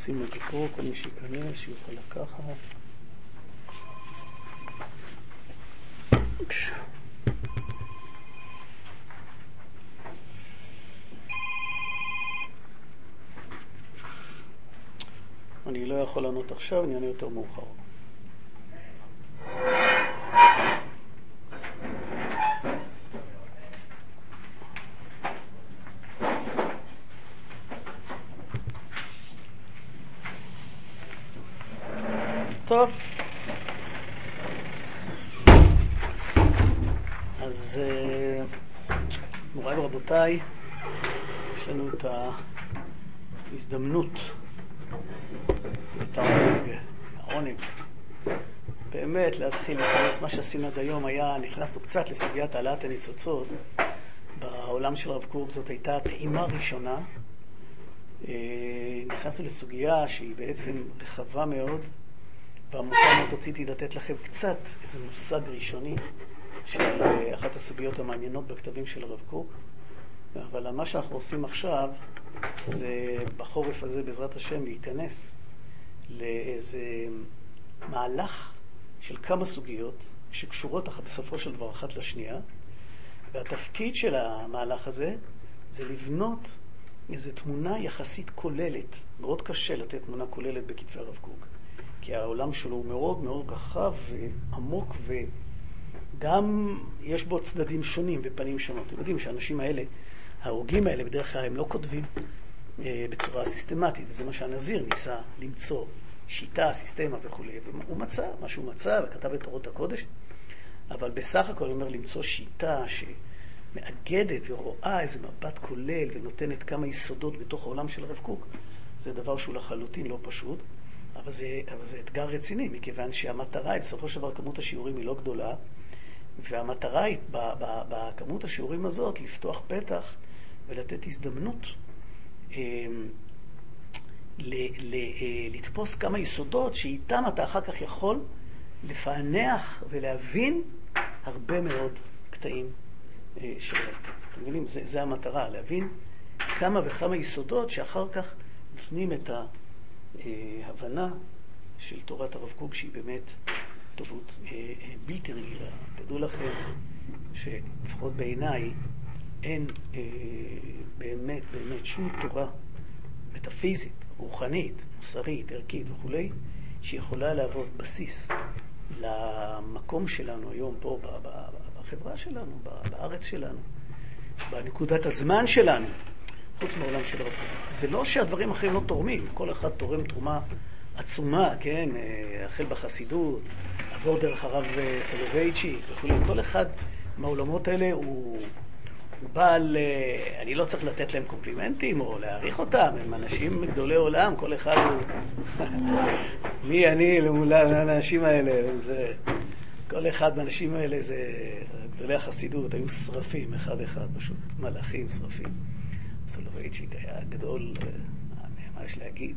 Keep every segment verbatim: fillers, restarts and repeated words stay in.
נשים את זה פה, כל מי שיכנס, שיוכל לקחת. אני לא יכול לענות עכשיו, אני אענה יותר מאוחר. טוב, אז מוריי ורבותיי, יש לנו את ההזדמנות, את העונג, העונג, באמת להתחיל להיכנס. מה שעשינו עד היום היה, נכנסנו קצת לסוגיית העלאת הניצוצות בעולם של הרב קוק. זאת הייתה טעימה ראשונה. נכנסנו לסוגיה שהיא בעצם רחבה מאוד, והמוכר מאוד רציתי לתת לכם קצת איזה מושג ראשוני של אחת הסוגיות המעניינות בכתבים של הרב קוק. אבל מה שאנחנו עושים עכשיו זה בחורף הזה בעזרת השם להיכנס לאיזה מהלך של כמה סוגיות שקשורות בסופו של דבר אחת לשנייה, והתפקיד של המהלך הזה זה לבנות איזו תמונה יחסית כוללת. מאוד קשה לתת תמונה כוללת בכתבי הרב קוק, כי העולם שלו הוא מאוד מאוד רחב ועמוק, וגם יש בו צדדים שונים ופנים שונות. אתם יודעים שהאנשים האלה, ההוגים האלה, בדרך כלל הם לא כותבים אה, בצורה סיסטמטית, וזה מה שהנזיר ניסה למצוא, שיטה, סיסטמה וכו'. והוא מצא מה שהוא מצא וכתב את תורות הקודש, אבל בסך הכל הוא אומר למצוא שיטה שמאגדת ורואה איזה מבט כולל ונותנת כמה יסודות בתוך העולם של הרב קוק. זה דבר שהוא לחלוטין לא פשוט, אבל זה, אבל זה אתגר רציני, מכיוון שהמטרה היא, בסופו של דבר כמות השיעורים היא לא גדולה, והמטרה היא בכמות השיעורים הזאת לפתוח פתח ולתת הזדמנות אה, ל, ל, אה, לתפוס כמה יסודות שאיתם אתה אחר כך יכול לפענח ולהבין הרבה מאוד קטעים אה, שלהם. אתם מבינים? זה, זה המטרה, להבין כמה וכמה יסודות שאחר כך נותנים את ההבנה של תורת הרב קוק, שהיא באמת טובות בלתי רגילה. תדעו לכם שלפחות בעיניי אין אה, באמת באמת שום תורה מטאפיזית, רוחנית, מוסרית, ערכית וכו' שיכולה להוות בסיס למקום שלנו היום פה בחברה שלנו, בארץ שלנו, בנקודת הזמן שלנו, חוץ מהעולם של הרב קוק. זה לא שהדברים אחרים לא תורמים, כל אחד תורם תרומה עצומה, כן, החל בחסידות, עבור דרך הרב סולובייצ'יק וכו'. כל אחד מהעולמות האלה הוא, הוא בעל, אני לא צריך לתת להם קומפלימנטים או להעריך אותם, הם אנשים גדולי עולם, כל אחד הוא מי אני למול האנשים האלה. זה, כל אחד מהאנשים האלה זה גדולי החסידות, היו שרפים אחד אחד, פשוט מלאכים שרפים. סולובייצ'יק היה גדול, מה יש להגיד,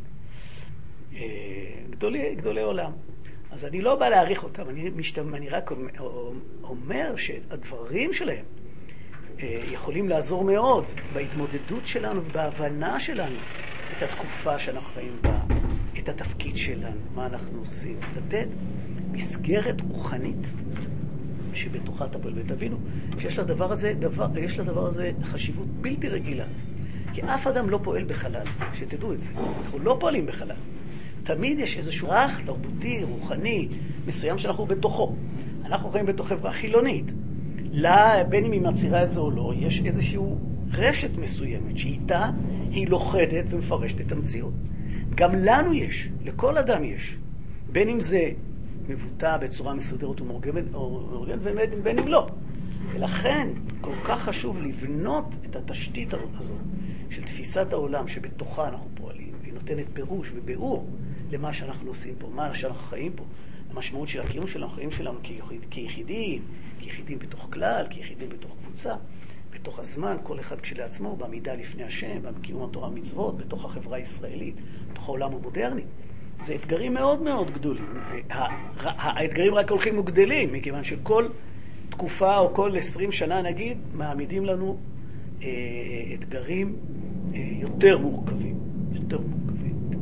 גדולי, גדולי עולם. אז אני לא בא להעריך אותם, אני, משתמע, אני רק אומר שהדברים שלהם יכולים לעזור מאוד בהתמודדות שלנו ובהבנה שלנו את התקופה שאנחנו חיים בה, את התפקיד שלנו, מה אנחנו עושים, לתת מסגרת רוחנית שבתוכה תפל. ותבינו שיש לדבר הזה, דבר, יש לדבר הזה חשיבות בלתי רגילה, כי אף אדם לא פועל בחלל, שתדעו את זה. אנחנו לא פועלים בחלל. תמיד יש איזשהו רך תרבותי, רוחני, מסוים שאנחנו בתוכו. אנחנו חיים בתוך חברה חילונית. לה, בין אם היא מצירה את זה או לא, יש איזשהו רשת מסוימת שאיתה היא לוחדת ומפרשת את המציאות. גם לנו יש, לכל אדם יש. בין אם זה מבוטא בצורה מסודרת ומאורגנת, ובין אם לא. ולכן כל כך חשוב לבנות את התשתית הזאת של תפיסת העולם שבתוכה אנחנו פועלים, והיא נותנת פירוש וביאור למה שאנחנו עושים פה, מה שאנחנו חיים פה, המשמעות של הקיום שלנו, החיים שלנו כיחידים, כיחידים בתוך כלל, כיחידים בתוך קבוצה, בתוך הזמן, כל אחד כשלעצמו, בעמידה לפני השם, בקיום התורה מצוות, בתוך החברה הישראלית, בתוך העולם המודרני. זה אתגרים מאוד מאוד גדולים, והאתגרים רק הולכים וגדלים, מכיוון שכל תקופה או כל עשרים שנה נגיד, מעמידים לנו אה, אתגרים אה, יותר מורכבים, יותר מורכבים. תדעו לכם.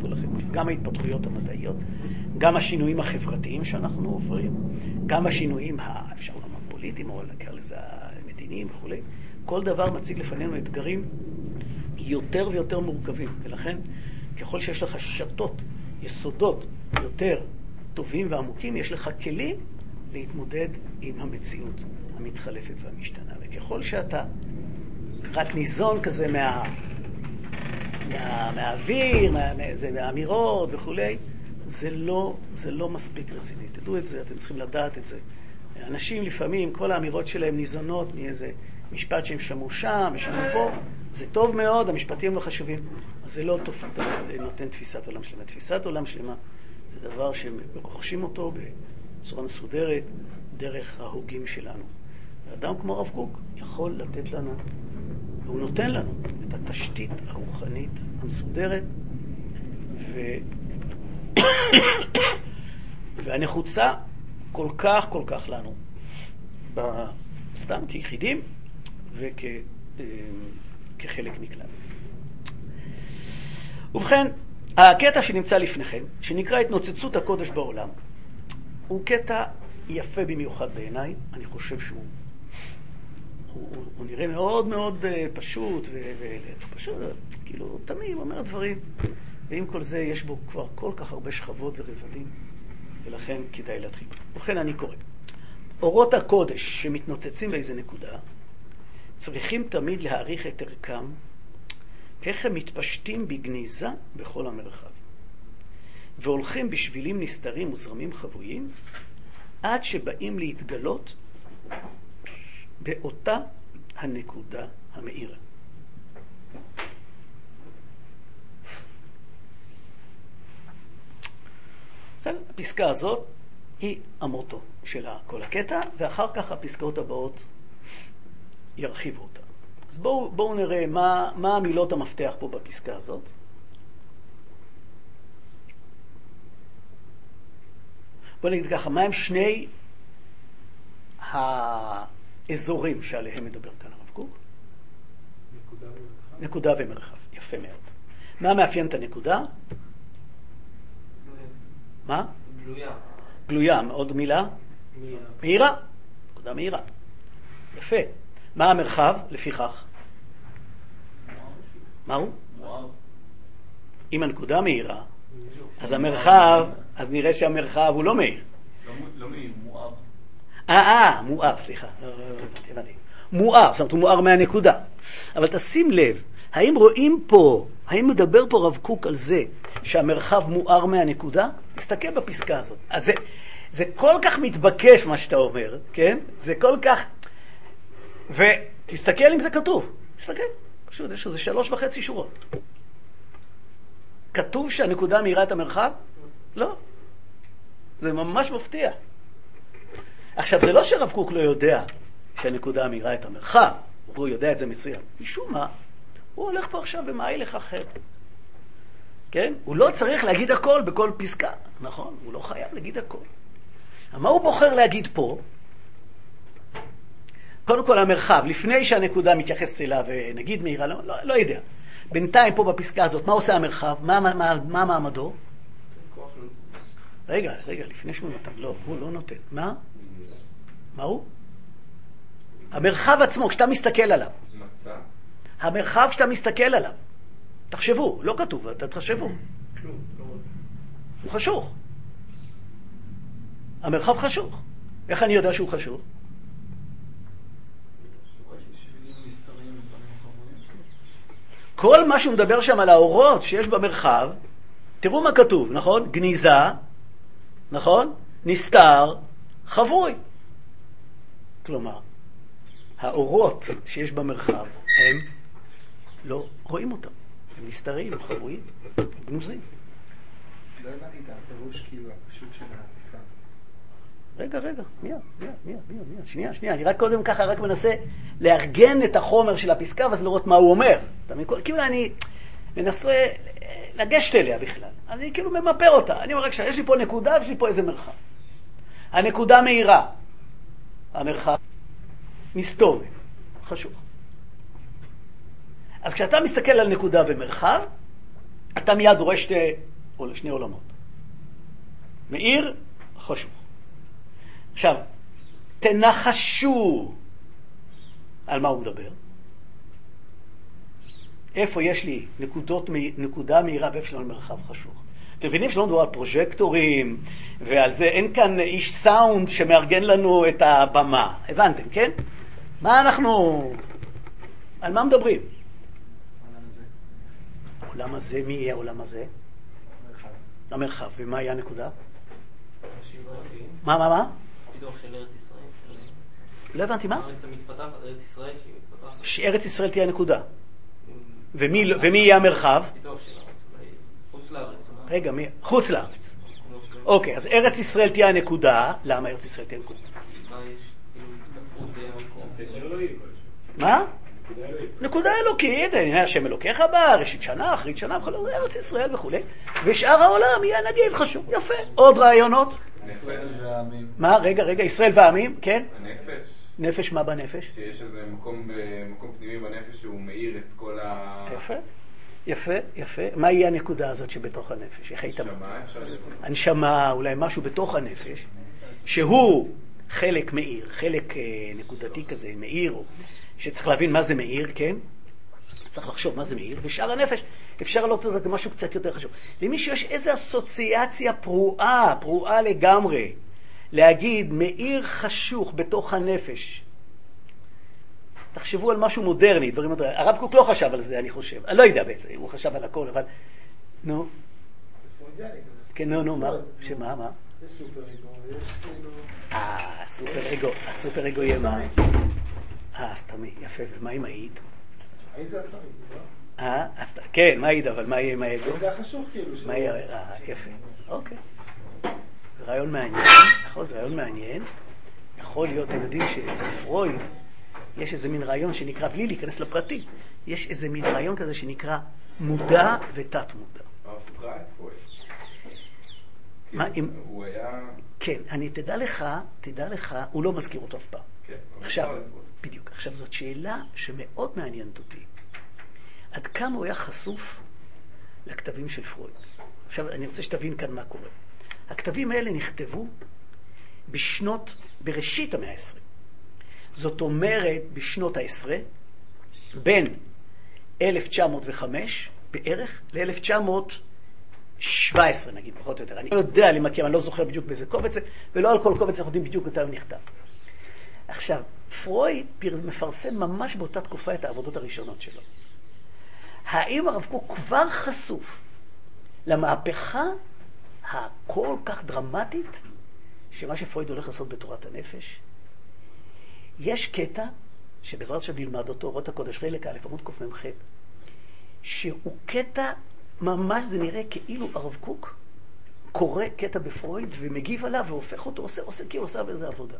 גם ההתפתחויות המדעיות, גם השינויים החברתיים שאנחנו עוברים, גם השינויים, אפשר לומר, פוליטיים, או לקרוא לזה המדיניים וכו'. כל דבר מציג לפנינו אתגרים יותר ויותר מורכבים, ולכן ככל שיש לך שתות, יסודות יותר טובים ועמוקים, יש לך כלים להתמודד עם המציאות המתחלפת והמשתנה. וככל שאתה רק ניזון כזה מה, מה, מהאוויר, מה, זה, מהאמירות וכולי, זה לא, זה לא מספיק רציני. תדעו את זה, אתם צריכים לדעת את זה. אנשים לפעמים, כל האמירות שלהם ניזונות מאיזה משפט שהם שמעו שם, שמעו פה. זה טוב מאוד, המשפטים לא חשובים. אז זה לא טוב, נותן תפיסת עולם שלמה. תפיסת עולם שלמה זה דבר שרוכשים אותו בצורה מסודרת, דרך ההוגים שלנו. ואדם כמו הרב קוק יכול לתת לנו, והוא נותן לנו את התשתית הרוחנית המסודרת, ו... והנחוצה כל כך כל כך לנו, סתם כיחידים וכחלק מכלל. ובכן, הקטע שנמצא לפניכם, שנקרא התנוצצות הקודש בעולם, הוא קטע יפה במיוחד בעיניי. אני חושב שהוא הוא, הוא, הוא נראה מאוד מאוד פשוט, ופשוט, כאילו, תמיד אומר דברים, ועם כל זה יש בו כבר כל כך הרבה שכבות ורבדים, ולכן כדאי להתחיל. ובכן אני קורא. אורות הקודש שמתנוצצים באיזה נקודה, צריכים תמיד להעריך את ערכם, איך הם מתפשטים בגניזה בכל המרחב, והולכים בשבילים נסתרים וזרמים חבויים, עד שבאים להתגלות באותה הנקודה המאירה. הפסקה הזאת היא המוטו של כל הקטע, ואחר כך הפסקאות הבאות ירחיבו אותה. אז בואו, בואו נראה מה, מה המילות המפתח פה בפסקה הזאת. בואו נגיד ככה, מה הם שני האזורים שעליהם מדבר כאן הרב קוק? נקודה ומרחב. נקודה ומרחב, יפה מאוד. מה מאפיין את הנקודה? מה? גלויה. גלויה, עוד מילה? מהירה. מהירה. נקודה מהירה. יפה. מה המרחב לפיכך? מה הוא? מואר. אם הנקודה מהירה, אז המרחב, אז נראה שהמרחב הוא לא מהיר. לא מהיר, מואר. אה, אה, מואר, סליחה. הבנתי. מואר, זאת אומרת, הוא מואר מהנקודה. אבל תשים לב, האם רואים פה, האם מדבר פה רב קוק על זה שהמרחב מואר מהנקודה? תסתכל בפסקה הזאת. אז זה, זה כל כך מתבקש מה שאתה אומר, כן? זה כל כך... ותסתכל אם זה כתוב. תסתכל. פשוט, יש איזה שלוש וחצי שורות. כתוב שהנקודה מאירה את המרחב? לא. זה ממש מפתיע. עכשיו, זה לא שרב קוק לא יודע שהנקודה מאירה את המרחב, הוא יודע את זה מצוין. משום מה, הוא הולך פה עכשיו במהלך אחר. כן? הוא לא צריך להגיד הכל בכל פסקה, נכון? הוא לא חייב להגיד הכל. מה הוא בוחר להגיד פה? קודם כל המרחב, לפני שהנקודה מתייחסת אליו ונגיד מהירה, לא, לא, לא יודע. בינתיים פה בפסקה הזאת, מה עושה המרחב? מה, מה, מה, מה מעמדו? רגע, רגע, לפני שהוא נותן, לא, הוא לא נותן. מה? מה הוא? המרחב עצמו, כשאתה מסתכל עליו. המרחב כשאתה מסתכל עליו. תחשבו, לא כתוב, תחשבו. הוא חשוך. המרחב חשוך. איך אני יודע שהוא חשוך? כל מה שהוא מדבר שם על האורות שיש במרחב, תראו מה כתוב, נכון? גניזה, נכון? נסתר, חבוי. כלומר, האורות שיש במרחב, הם לא רואים אותם. הם נסתרים, הם חבויים, הם גנוזים. לא הבנתי את הפירוש כאילו הפשוט של הפסקה. רגע, רגע, מיד, מיד, מיד, מיד, מיד. שנייה, שנייה, אני רק קודם ככה רק מנסה לארגן את החומר של הפסקה, ואז לראות מה הוא אומר. כאילו אני מנסה לגשת אליה בכלל. אני כאילו ממפר אותה. אני אומר רק שיש לי פה נקודה, ויש לי פה איזה מרחב. הנקודה מהירה. המרחב מסתובב, חשוב. אז כשאתה מסתכל על נקודה ומרחב, אתה מיד רואה שתי או לשני עולמות. מאיר, חשוך. עכשיו, תנחשו על מה הוא מדבר. איפה יש לי נקודות, נקודה מהירה ואיפה שלנו מרחב חשוך. אתם מבינים שלא מדובר על פרוז'קטורים, ועל זה אין כאן איש סאונד שמארגן לנו את הבמה. הבנתם, כן? מה אנחנו... על מה מדברים? העולם הזה. העולם הזה, מי יהיה העולם הזה? המרחב. המרחב. ומה יהיה הנקודה? ישראלים. מה, מה, מה? פיתוח של ארץ ישראל. לא הבנתי מה? הארץ המתפתחת, ארץ ישראל שהיא מתפתחת. שארץ ישראל תהיה הנקודה. ומי, ומי יהיה המרחב? פיתוח של הארץ, אולי חוץ לארץ. רגע, מי? חוץ לארץ. אוקיי, אז ארץ ישראל תהיה הנקודה. למה ארץ ישראל תהיה הנקודה? מה יש, כאילו, התפתחות במקום. קשר אלוהי כלשהו. מה? נקודה אלוהית. נקודה אלוקית, הנה השם אלוקיך בה, ראשית שנה, אחרית שנה, וכל ארץ ישראל וכו'. ושאר העולם יהיה נגיד חשוב. יפה. עוד רעיונות? ישראל והעמים. מה? רגע, רגע, ישראל והעמים, כן? הנפש, נפש, מה בנפש? שיש איזה מקום, מקום פנימי בנפש שהוא מאיר את כל ה... יפה, יפה, יפה. מה יהיה הנקודה הזאת שבתוך הנפש? איך היית... הנשמה, אפשר לראות. הנשמה, אולי משהו בתוך הנפש, שהוא חלק מאיר, חלק אה, נקודתי כזה, מאיר, או שצריך להבין מה זה מאיר, כן? צריך לחשוב מה זה מאיר, ושאר הנפש אפשר לראות את זה כמשהו קצת יותר חשוב. למישהו יש איזו אסוציאציה פרועה, פרועה לגמרי, להגיד מאיר חשוך בתוך הנפש. תחשבו על משהו מודרני, דברים מודרני. הרב קוק לא חשב על זה, אני חושב. אני לא יודע בעצם, הוא חשב על הכל, אבל... נו. כן, נו, נו, מה? שמה, מה? יש סופר אגו, יש כאילו... אה, הסופר אגו, הסופר אגו יהיה מה? אה, סתמי, יפה, ומה עם העיד? האם זה הסתמי, לא? אה, הסת... כן, מה העיד, אבל מה יהיה עם האגו? האם זה החשוך כאילו? מה יהיה, אה, יפה, אוקיי. זה רעיון מעניין, נכון, זה רעיון מעניין. יכול להיות, אתם יודעים שאצל פרויד יש איזה מין רעיון שנקרא, בלי להיכנס לפרטים, יש איזה מין רעיון כזה שנקרא מודע ותת מודע. הרב קוק ראה את פרויד. מה אם... הוא היה... כן, אני תדע לך, תדע לך, הוא לא מזכיר אותו אף פעם. כן, אבל עכשיו, הוא ראה את פרויד. בדיוק, עכשיו זאת שאלה שמאוד מעניינת אותי. עד כמה הוא היה חשוף לכתבים של פרויד? עכשיו, אני רוצה שתבין כאן מה קורה. הכתבים האלה נכתבו בשנות, בראשית המאה העשרים. זאת אומרת, בשנות העשרה, בין אלף תשע מאות וחמש בערך ל-אלף תשע מאות שבע עשרה נגיד, פחות או יותר. אני לא יודע למקם, אני לא זוכר בדיוק באיזה קובץ זה, ולא על כל קובץ אנחנו יודעים בדיוק מתי הוא נכתב. עכשיו, פרויד מפרסם ממש באותה תקופה את העבודות הראשונות שלו. האם הרב קוק כבר חשוף למהפכה הכל כך דרמטית שמה שפרויד הולך לעשות בתורת הנפש? יש קטע שבעזרת השם נלמד אותו, אורות הקודש חלק א' עמוד קמ"ח, שהוא קטע ממש, זה נראה כאילו הרב קוק קורא קטע בפרויד ומגיב עליו והופך אותו, עושה, עושה כאילו עושה באיזה עבודה.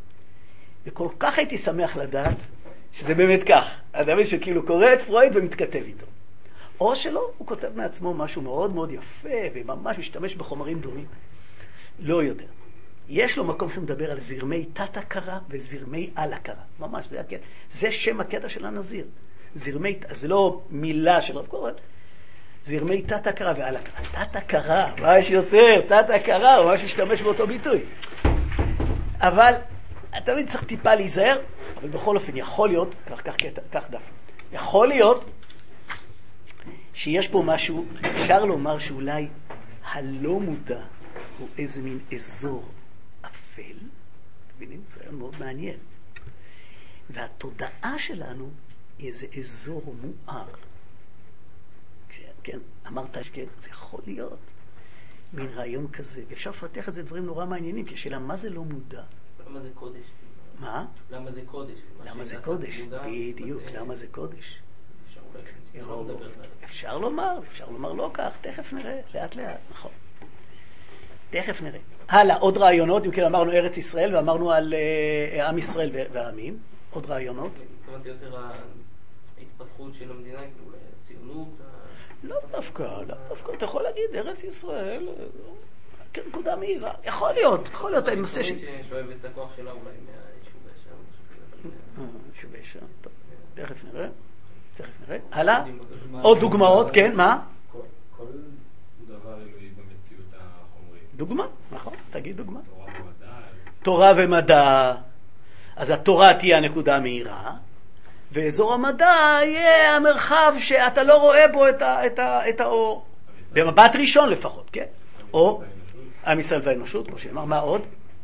וכל כך הייתי שמח לדעת שזה באמת כך. אדם שכאילו קורא את פרויד ומתכתב איתו. או שלא, הוא כותב מעצמו משהו מאוד מאוד יפה וממש משתמש בחומרים דומים. לא יודע. יש לו מקום שמדבר על זרמי תת-הכרה וזרמי על-הכרה. ממש, זה הקטע. זה שם הקטע של הנזיר. זרמי, זה לא מילה של רב קורן, זרמי תת-הכרה ועל-הכרה. תת-הכרה, מה יש יותר? תת-הכרה, הוא ממש משתמש באותו ביטוי. אבל תמיד צריך טיפה להיזהר, אבל בכל אופן יכול להיות, כך, כך, כך, כך דף, יכול להיות שיש פה משהו, אפשר לומר שאולי הלא מודע הוא איזה מין אזור אפל, מבינים? זה היה מאוד מעניין. והתודעה שלנו היא איזה אזור מואר. כן, אמרת שכן, זה יכול להיות מין רעיון כזה, ואפשר לפתח את זה דברים נורא מעניינים, כי השאלה מה זה לא מודע? למה זה קודש? מה? למה זה קודש? למה זה קודש? בדיוק, למה זה קודש? אפשר לומר, אפשר לומר לא כך, תכף נראה, לאט לאט, נכון. תכף נראה. הלאה, עוד רעיונות, אם כן אמרנו ארץ ישראל ואמרנו על עם ישראל והעמים, עוד רעיונות. התכוונתי יותר ההתפתחות של המדינה, כאילו הציונות. לא דווקא, לא דווקא, אתה יכול להגיד ארץ ישראל, כנקודה מהירה, יכול להיות, יכול להיות, אני נושא ש... שואב את הכוח שלה אולי מהיישובי שם. יישובי שם, טוב, תכף נראה, תכף נראה. הלאה, עוד דוגמאות, כן, מה? כל דבר אלוהי דוגמה, נכון? תגיד דוגמה. תורה ומדע. תורה ומדע. אז התורה תהיה הנקודה המהירה, ואזור המדע יהיה המרחב שאתה לא רואה בו את, ה, את, ה, את האור. במבט ראשון לפחות, כן? או עם ישראל והאנושות, כמו שאמר, מה עוד?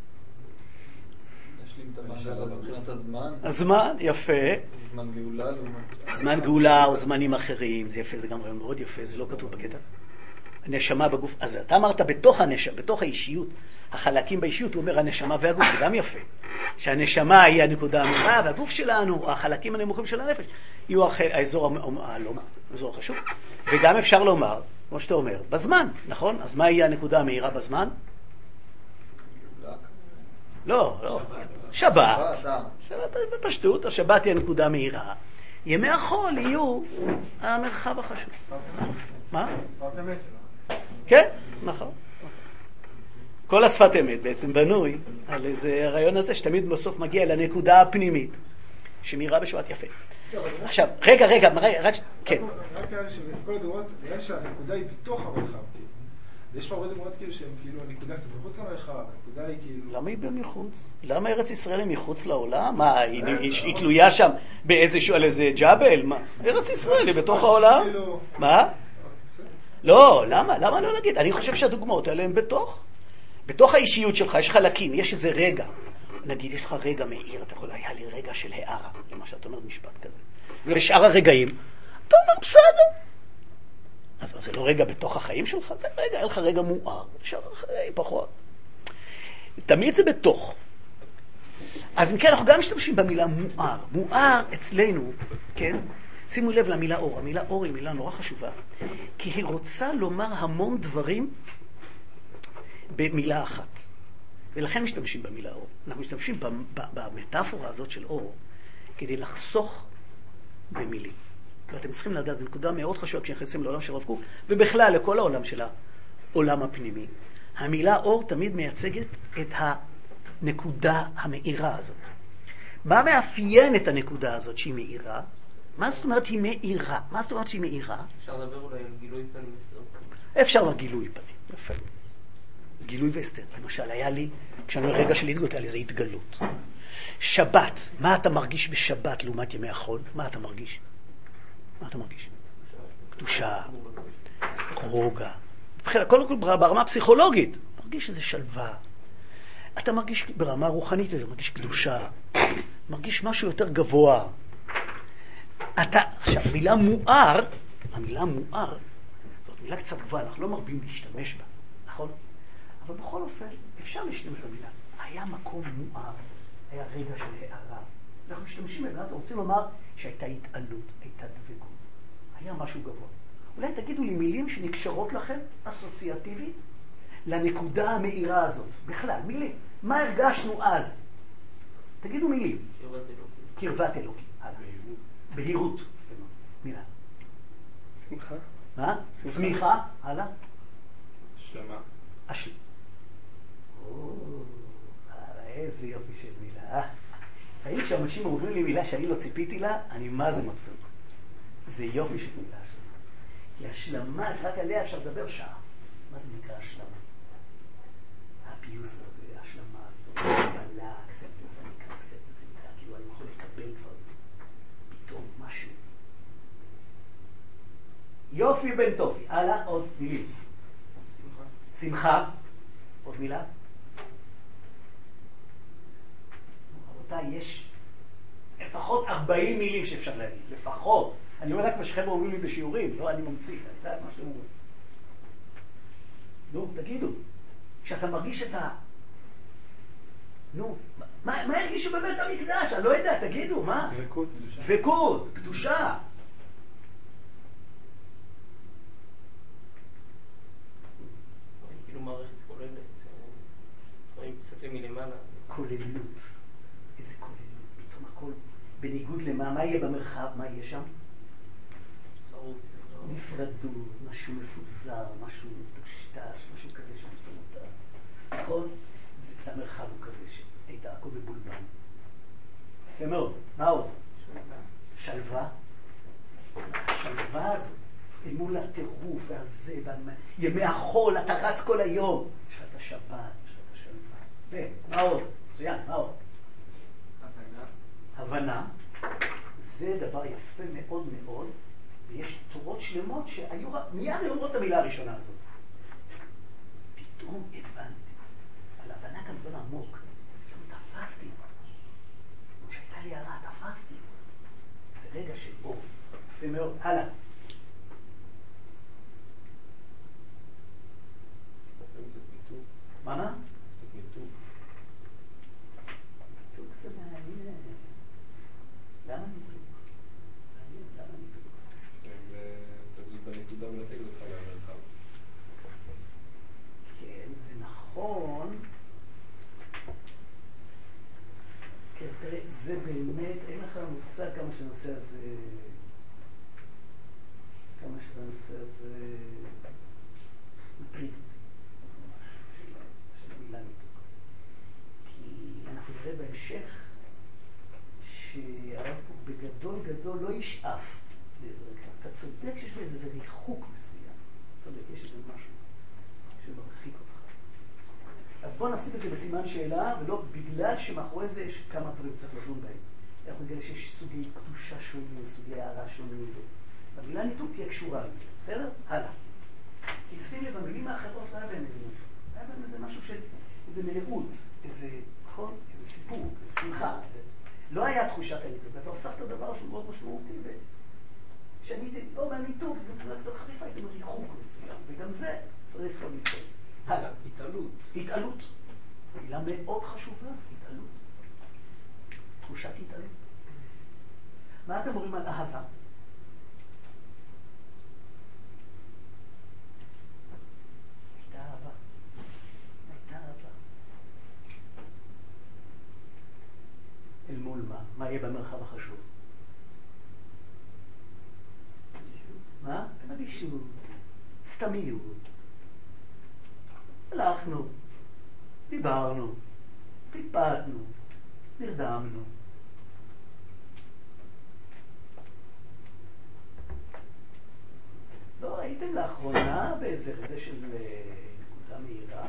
נשלים את המעגל מבחינת הזמן. הזמן, יפה. זמן גאולה לעומת... זמן גאולה או זמנים אחרים, זה יפה, זה גם רעיון מאוד יפה, זה לא כתוב בקטע. הנשמה בגוף, אז אתה אמרת בתוך הנשמה, בתוך האישיות, החלקים באישיות, הוא אומר הנשמה והגוף, זה גם יפה. שהנשמה היא הנקודה המהירה, והגוף שלנו, החלקים הנמוכים של הנפש, יהיו האזור הלא, האזור החשוב. וגם אפשר לומר, כמו שאתה אומר, בזמן, נכון? אז מה יהיה הנקודה המהירה בזמן? לא, לא, שבת. שבת בפשטות, השבת היא הנקודה המהירה. ימי החול יהיו המרחב החשוב. מה? שפת אמת שלו. כן, נכון. כל השפת אמת בעצם בנוי על איזה הרעיון הזה שתמיד בסוף מגיע לנקודה הפנימית שמהירה בשבת יפה. עכשיו, רגע, רגע, רק... כן. רק נראה לי שבכל הדוגמאות, נראה לי שהנקודה היא בתוך המרחב. ויש פה הרבה דוגמאות כאילו שהן כאילו הנקודה קצת מחוץ למרחב, הנקודה היא כאילו... למה היא במחוץ? למה ארץ ישראל היא מחוץ לעולם? מה, היא תלויה שם באיזשהו, על איזה ג'אבל? מה? ארץ ישראל היא בתוך העולם? מה? לא, למה? למה לא להגיד? אני חושב שהדוגמאות האלה הן בתוך. בתוך האישיות שלך יש חלקים, יש איזה רגע. נגיד, יש לך רגע מאיר, אתה יכול, היה לי רגע של הערה, למשל, אתה אומר משפט כזה. ובשאר הרגעים, אתה אומר, בסדר. אז זה לא רגע בתוך החיים שלך, זה רגע, היה לך רגע מואר, בשאר הרגעים פחות. תמיד זה בתוך. אז מכן אנחנו גם משתמשים במילה מואר. מואר אצלנו, כן? שימו לב למילה אור. המילה אור היא מילה נורא חשובה, כי היא רוצה לומר המון דברים במילה אחת. ולכן משתמשים במילה אור. אנחנו משתמשים במטאפורה הזאת של אור כדי לחסוך במילים. ואתם צריכים לדעת, זו נקודה מאוד חשובה כשנכנסים לעולם של הרב קוק, ובכלל לכל העולם של העולם הפנימי. המילה אור תמיד מייצגת את הנקודה המאירה הזאת. מה מאפיין את הנקודה הזאת שהיא מאירה? מה זאת אומרת היא מאירה? מה זאת אומרת שהיא מאירה? אפשר לדבר אולי על גילוי פנים והסתר. אפשר על גילוי פנים, יפה. גילוי והסתר. למשל, היה לי, כשאני אומר רגע של התגלות, היה לי זה התגלות. שבת, מה אתה מרגיש בשבת לעומת ימי החול? מה אתה מרגיש? מה אתה מרגיש? קדושה, רוגע. קודם כל ברמה הפסיכולוגית, מרגיש איזה שלווה. אתה מרגיש ברמה רוחנית, אתה מרגיש קדושה, מרגיש משהו יותר גבוה. אתה, עכשיו, מילה מואר, המילה מואר, זאת מילה קצת גבוהה, אנחנו לא מרבים להשתמש בה, נכון? אבל בכל אופן, אפשר להשתמש במילה. היה מקום מואר, היה רגע של הערה. אנחנו משתמשים במילה, אתם רוצים לומר שהייתה התעלות, הייתה דבקות. היה משהו גבוה. אולי תגידו לי מילים שנקשרות לכם, אסוציאטיבית, לנקודה המאירה הזאת. בכלל, מילים. מה הרגשנו אז? תגידו מילים. קרבת אלוקים. קרבת אלוקים. הלאה. בהירות. מילה. שמחה. מה? שמחה. הלאה. השלמה. השל... איזה יופי של מילה. לפעמים כשאנשים אומרים לי מילה שאני לא ציפיתי לה, אני מה זה מבסוט. זה יופי של מילה שלנו. כי השלמה, רק עליה אפשר לדבר שעה. מה זה נקרא השלמה? הפיוס הזה, השלמה הזאת, קבלה, אקספטנס, זה נקרא אקספטנס, זה נקרא, כאילו אני יכול לקבל כבר פתאום משהו. יופי בן טופי. הלאה, עוד מילים. שמחה. שמחה. עוד מילה. רבותיי, יש לפחות ארבעים מילים שאפשר להגיד. לפחות. אני אומר רק מה שחבר'ה אומרים לי בשיעורים, לא אני ממציא, אני יודע מה שאתם אומרים. נו, תגידו. כשאתה מרגיש את ה... נו, מה, מה הרגישו בבית המקדש? אני לא יודע, תגידו, מה? דבקות. דבקות, קדושה. כאילו מערכת כוללת, רואים מסתכלים מלמעלה. כוללות. איזה כוללות. פתאום הכל בניגוד למה, מה יהיה במרחב? מה יהיה שם? שרוף. נפרדות, משהו מפוזר, משהו מטושטש, משהו כזה שפתאום אותה. נכון? זה, זה המרחב הוא כזה שהייתה הכל בבולבן. יפה מאוד. מה עוד? שלווה. השלווה הזאת אל מול הטירוף והזה, ימי החול, אתה רץ כל היום. יש לך את השבת, יש לך את השלווה. ומה עוד? מצוין, מה עוד? הבנה. הבנה. זה דבר יפה מאוד מאוד, ויש תורות שלמות שהיו מיד אומרות את המילה הראשונה הזאת. פתאום הבנתי. על הבנה גם גדול עמוק. פתאום תפסתי. כשהייתה לי הערה, תפסתי. זה רגע שבו. יפה מאוד. הלאה. מה מה? ניתוק. ניתוק זה מעניין. למה ניתוק? מעניין, למה ניתוק? תגיד בנקודה מנתק אותך מהמרחב. כן, זה נכון. כן, תראה, זה באמת, אין לך מושג כמה שהנושא הזה, כמה שהנושא הזה מטריד. כי אנחנו נראה בהמשך שהרב קוק בגדול גדול לא ישאף לעבר כאן. אתה צודק שיש באיזה זה ריחוק מסוים. אתה צודק, יש איזה משהו שמרחיק אותך. אז בוא נשים את זה בסימן שאלה, ולא בגלל שמאחורי זה יש כמה דברים צריך לדון בהם. אנחנו נגלה שיש סוגי קדושה שונים, סוגי הערה שונים. במילה ניתוק תהיה קשורה על זה. בסדר? הלאה. כי תשים לב, המילים האחרות לא היה בהם איזה משהו. היה בהם איזה משהו של איזה מלאות, איזה, נכון? איזה סיפור, איזה שמחה. איזה... לא היה תחושת הניתוק, ואתה הוספת דבר שהוא מאוד משמעותי, וכשאני הייתי לא מהניתוק, זה קצת חריפה, הייתי מריחוק מסוים, וגם זה צריך לא ניתוק. הלאה. התעלות. התעלות. מילה מאוד חשובה, התעלות. תחושת התעלות. מה אתם אומרים על אהבה? הייתה אהבה. הייתה אהבה. אל מול מה? מה יהיה במרחב החשוב? מה? אדישות. סתמיות. הלכנו, דיברנו, פיפטנו, נרדמנו. לא ראיתם לאחרונה באיזה זה של נקודה מהירה?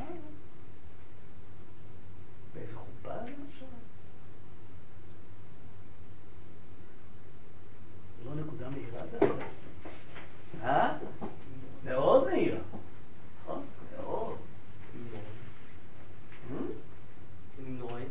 באיזה חופה למשל? זה לא נקודה מהירה דווקא. אה? מאוד מהירה. נכון? מאוד. עם נוראים.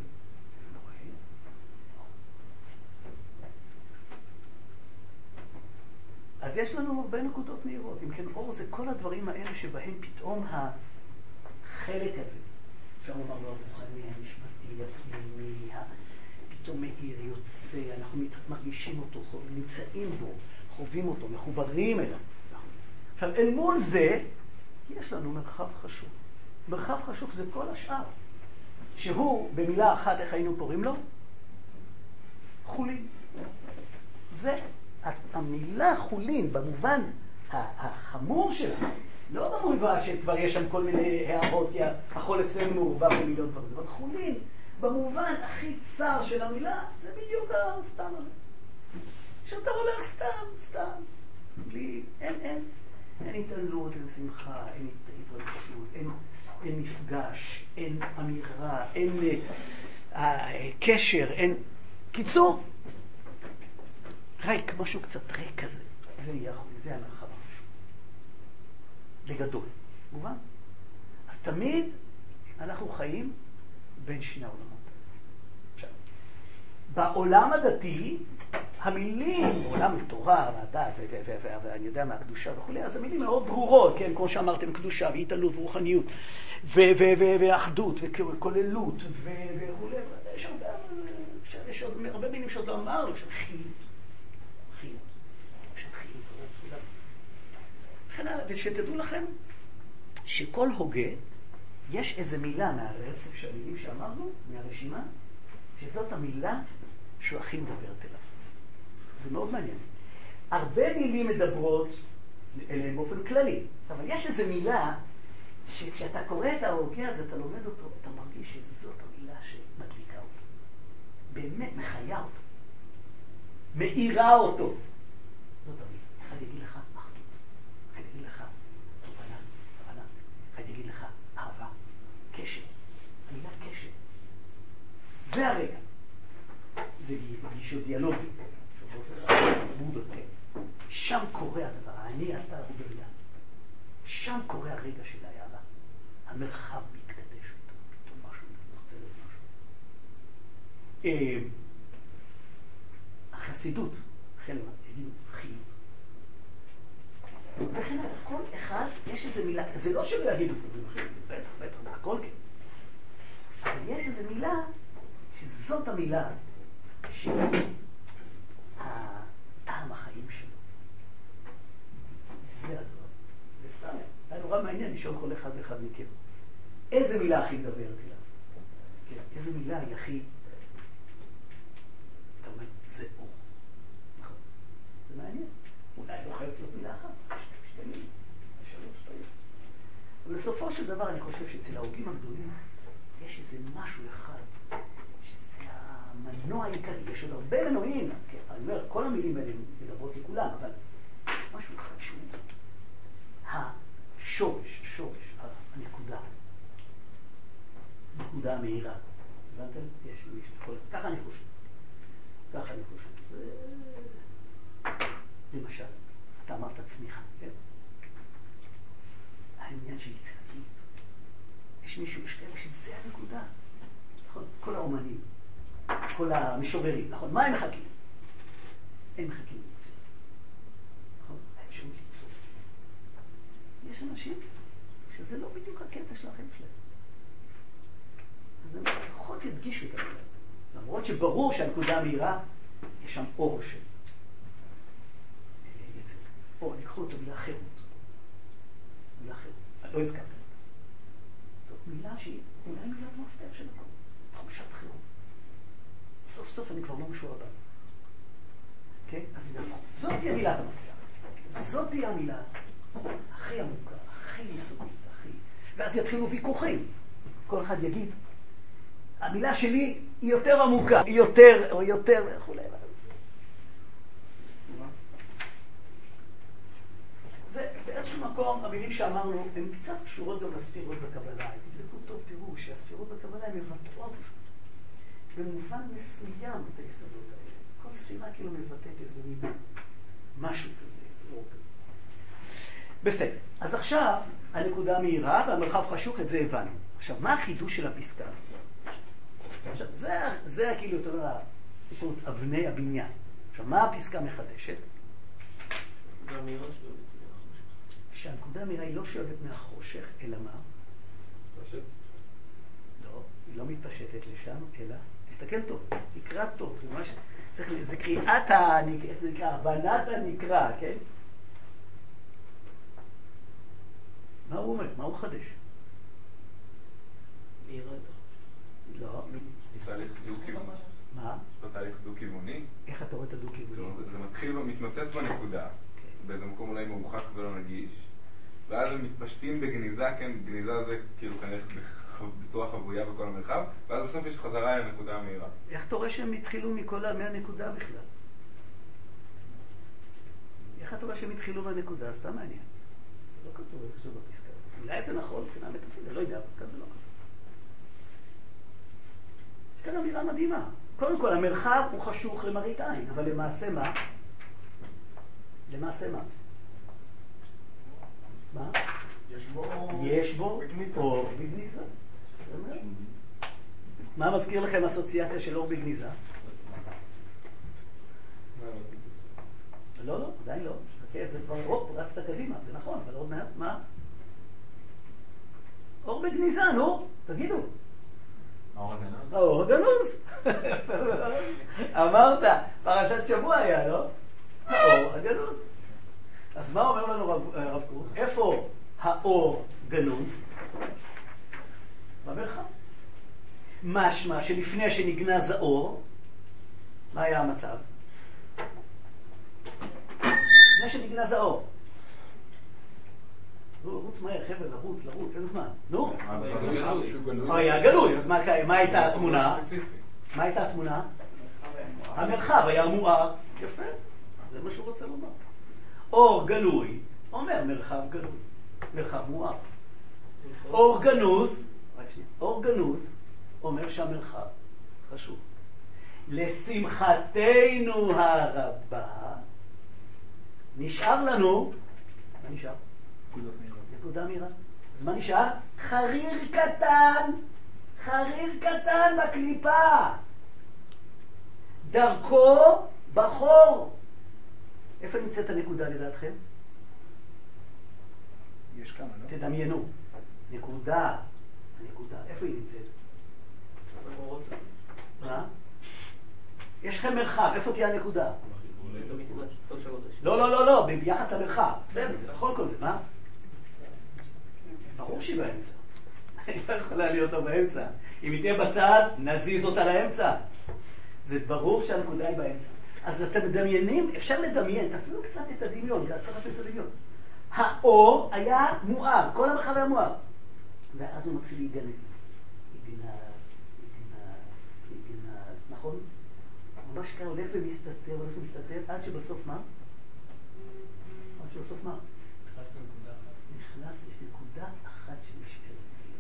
אז יש לנו הרבה נקודות מהירות. אם כן, אור זה כל הדברים האלה שבהם פתאום החלק הזה, אפשר לומר לו הרוחני, המשפטי, הפנימי, פתאום מאיר, יוצא, אנחנו מרגישים אותו, נמצאים בו, חווים אותו, מחוברים אליו. עכשיו, אל מול זה, יש לנו מרחב חשוב. מרחב חשוב זה כל השאר, שהוא במילה אחת, איך היינו קוראים לו? חולין. זה, המילה חולין, במובן החמור שלה, לא במובן שכבר יש שם כל מיני הערות, כי החול אצלנו מעורבב במיליון דברים, אבל חולין, במובן הכי צר של המילה, זה בדיוק הסתם הזה. שאתה הולך סתם, סתם, בלי, אין, אין, אין התעלות, אין שמחה, אין התרגשות, אין, אין מפגש, אין אמירה, אין אה, קשר, אין... קיצור, ריק, משהו קצת ריק כזה. זה יהיה החולי, זה המרחב החשוב. בגדול, מובן? אז תמיד אנחנו חיים בין שני העולמות. עכשיו, בעולם הדתי, המילים, בעולם התורה והדת, ואני יודע מה, הקדושה וכו', אז המילים מאוד ברורות, כן, כמו שאמרתם, קדושה והתעלות ורוחניות, ואחדות וכוללות וכו'. יש הרבה, יש עוד הרבה מילים שעוד לא אמרנו, של חיות, חיות, של חיות, וכן הלאה. ושתדעו לכם שכל הוגה, יש איזו מילה מהרצף של המילים שאמרנו, מהרשימה, שזאת המילה שהוא הכי מדברת אליו. זה מאוד מעניין. הרבה מילים מדברות אליהם באופן כללי, אבל יש איזו מילה שכשאתה קורא את ההוגה הזה, אתה לומד אותו, אתה מרגיש שזאת המילה שמדליקה אותו. באמת מחיה אותו. מאירה אותו. זאת המילה. אחד יגיד לך אחדות. גישות דיאלוגיות, שם קורה הדבר, אני, אתה, הוא בריאה. שם קורה הרגע של האהבה. המרחב מתקדש, פתאום משהו מתנוצר משהו. החסידות, חלק יגידו חיות. וכן הלאה, כל אחד יש איזו מילה, זה לא שלא יגידו דברים אחרים, בטח, בטח, הכל כן. אבל יש איזו מילה, שזאת המילה של טעם החיים שלו. זה הדבר. וסתם, היה נורא מעניין לשאול כל אחד ואחד מכם. איזה מילה הכי מדברת אליו? כן, איזה מילה היא הכי... אתה אומר, זה אור. נכון. זה מעניין. אולי לא חייבת להיות מילה אחת. שתי מילים. שלוש, שתי מילים. אבל בסופו של דבר אני חושב שאצל ההוגים הגדולים יש איזה משהו אחד שזה המנוע העיקרי. יש עוד הרבה מנועים. כן, אני אומר, כל המילים האלה מדברות לכולם, אבל יש משהו אחד שהוא השורש, שורש, הנקודה. נקודה המהירה. הבנתם? יש מישהו יכול... ככה אני חושב. ככה אני חושב. זה... למשל, אתה אמרת צמיחה, כן? העניין של יצירתיות. יש מישהו, יש כאלה שזה הנקודה. נכון? כל האומנים, כל המשוררים, נכון? מה הם מחכים? הם מחכים ליצירה. נכון? האפשרות ליצור. יש אנשים שזה לא בדיוק הקטע של החיים שלהם. אז הם פחות ידגישו את המילה. למרות שברור שהנקודה המהירה, יש שם אור של יצר. או, ניקחו את המילה חירות. מילה חירות. אני לא הזכרתי. זאת מילה שהיא אולי מילה מפתח של הכל. תחושת חירות. סוף סוף אני כבר לא משועבד. אוקיי? אז נפות. זאת היא המילת המפתח. זאת היא המילה הכי עמוקה, הכי יסודית, הכי... ואז יתחילו ויכוחים. כל אחד יגיד, המילה שלי היא יותר עמוקה, היא יותר, או יותר, וכו'. ובאיזשהו מקום, המילים שאמרנו, הן קצת קשורות גם לספירות בקבלה. תבדקו טוב, תראו שהספירות בקבלה הן מבטאות במובן מסוים את היסודות האלה. כל ספירה כאילו מבטאת איזה מילה, משהו כזה, איזה אור כזה. בסדר, אז עכשיו הנקודה מהירה והמרחב חשוך, את זה הבנו. עכשיו, מה החידוש של הפסקה הזאת? עכשיו, זה, זה כאילו, אתה יודע, יש לנו את אבני הבניין. עכשיו, מה הפסקה מחדשת? שהנקודה המהירה היא לא שואבת מהחושך, אלא מה? פשט? לא, היא לא מתפשטת לשם, אלא, תסתכל טוב, תקרא טוב, זה ממש, צריך, זה קריאת הנקרא, איך זה נקרא? הבנת הנקרא, כן? מה הוא אומר? מה הוא חדש? מהירה לא. תהליך דו-כיווני. מה? יש תהליך דו-כיווני. איך אתה רואה את הדו-כיווני? זה מתחיל, מתנוצץ בנקודה, באיזה מקום אולי מרוחק ולא נגיש, ואז הם מתפשטים בגניזה, כן, גניזה זה כאילו כנראה בצורה חבויה בכל המרחב, ואז בסוף יש חזרה לנקודה המהירה. איך אתה רואה שהם התחילו מכל מהנקודה בכלל? איך אתה רואה שהם התחילו מהנקודה? סתם מעניין. זה לא כתוב איזשהו בפסקה. אולי זה נכון, מבחינה מטאפיזית, לא יודע, אבל כזה לא כתוב. יש כאן אמירה מדהימה. קודם כל, המרחב הוא חשוך למראית עין, אבל למעשה מה? למעשה מה? מה? יש בו יש בו אור בגניזה. מה מזכיר לכם אסוציאציה של אור בגניזה? לא, לא, עדיין לא. חכה, זה כבר אור, רצת קדימה, זה נכון, אבל עוד מעט, מה? אור בגניזה, נו, תגידו. האור הגנוז? האור הגנוז. אמרת, פרשת שבוע היה, לא? האור הגנוז. אז מה אומר לנו רב קוק? איפה האור גנוז? במרחב. משמע שלפני שנגנז האור, מה היה המצב? לפני שנגנז האור. רוץ מהר, חבר'ה, לרוץ, לרוץ, אין זמן. נו? היה גלוי, אז מה הייתה התמונה? מה הייתה התמונה? המרחב היה מואר. יפה, זה מה שהוא רוצה לומר. אור גלוי אומר מרחב גלוי, מרחב מואר. אור גנוז, רק שנייה, אור גנוז אומר שהמרחב חשוב. לשמחתנו הרבה, נשאר לנו, מה נשאר? נקודה מהירה. אז מה נשאר? חריר קטן, חריר קטן בקליפה. דרכו בחור. איפה נמצאת הנקודה לדעתכם? יש כמה, לא? תדמיינו. נקודה. הנקודה. איפה היא נמצאת? מה? יש לכם מרחב. איפה תהיה הנקודה? לא, לא, לא, לא. ביחס למרחב. בסדר, זה נכון כל זה. מה? ברור שהיא באמצע. היא לא יכולה להיות לא באמצע. אם היא תהיה בצד, נזיז אותה לאמצע. זה ברור שהנקודה היא באמצע. אז אתם מדמיינים, אפשר לדמיין, תפעילו קצת את הדמיון, צריך לתת את הדמיון. האור היה מואר, כל המרחב היה מואר. ואז הוא מתחיל להיגנז. להיגנז, להיגנז, להיגנז, נכון? ממש ככה הולך ומסתתר, הולך ומסתתר, עד שבסוף מה? עד שבסוף מה? נכנס לנקודה אחת. נכנס, יש נקודה אחת שנשארת בלילה.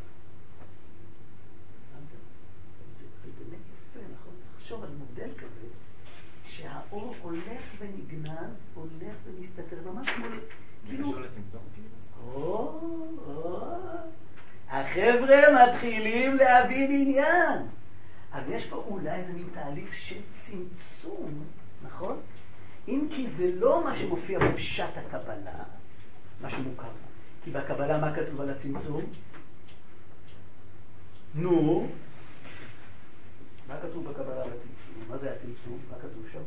זה, זה באמת יפה, נכון? תחשוב על מודל כזה, שהאור הולך ונגנז, הולך ומסתתר, ממש כמו... כאילו... קשור לצמצום? או, או... החבר'ה מתחילים להבין עניין. אז יש פה אולי איזה מין תהליך של צמצום, נכון? אם כי זה לא מה שמופיע בפשט הקבלה, מה שמוכר. כי בקבלה מה כתוב על הצמצום? נו, מה כתוב בקבלה על הצמצום? מה זה הצמצום? מה כתוב שם?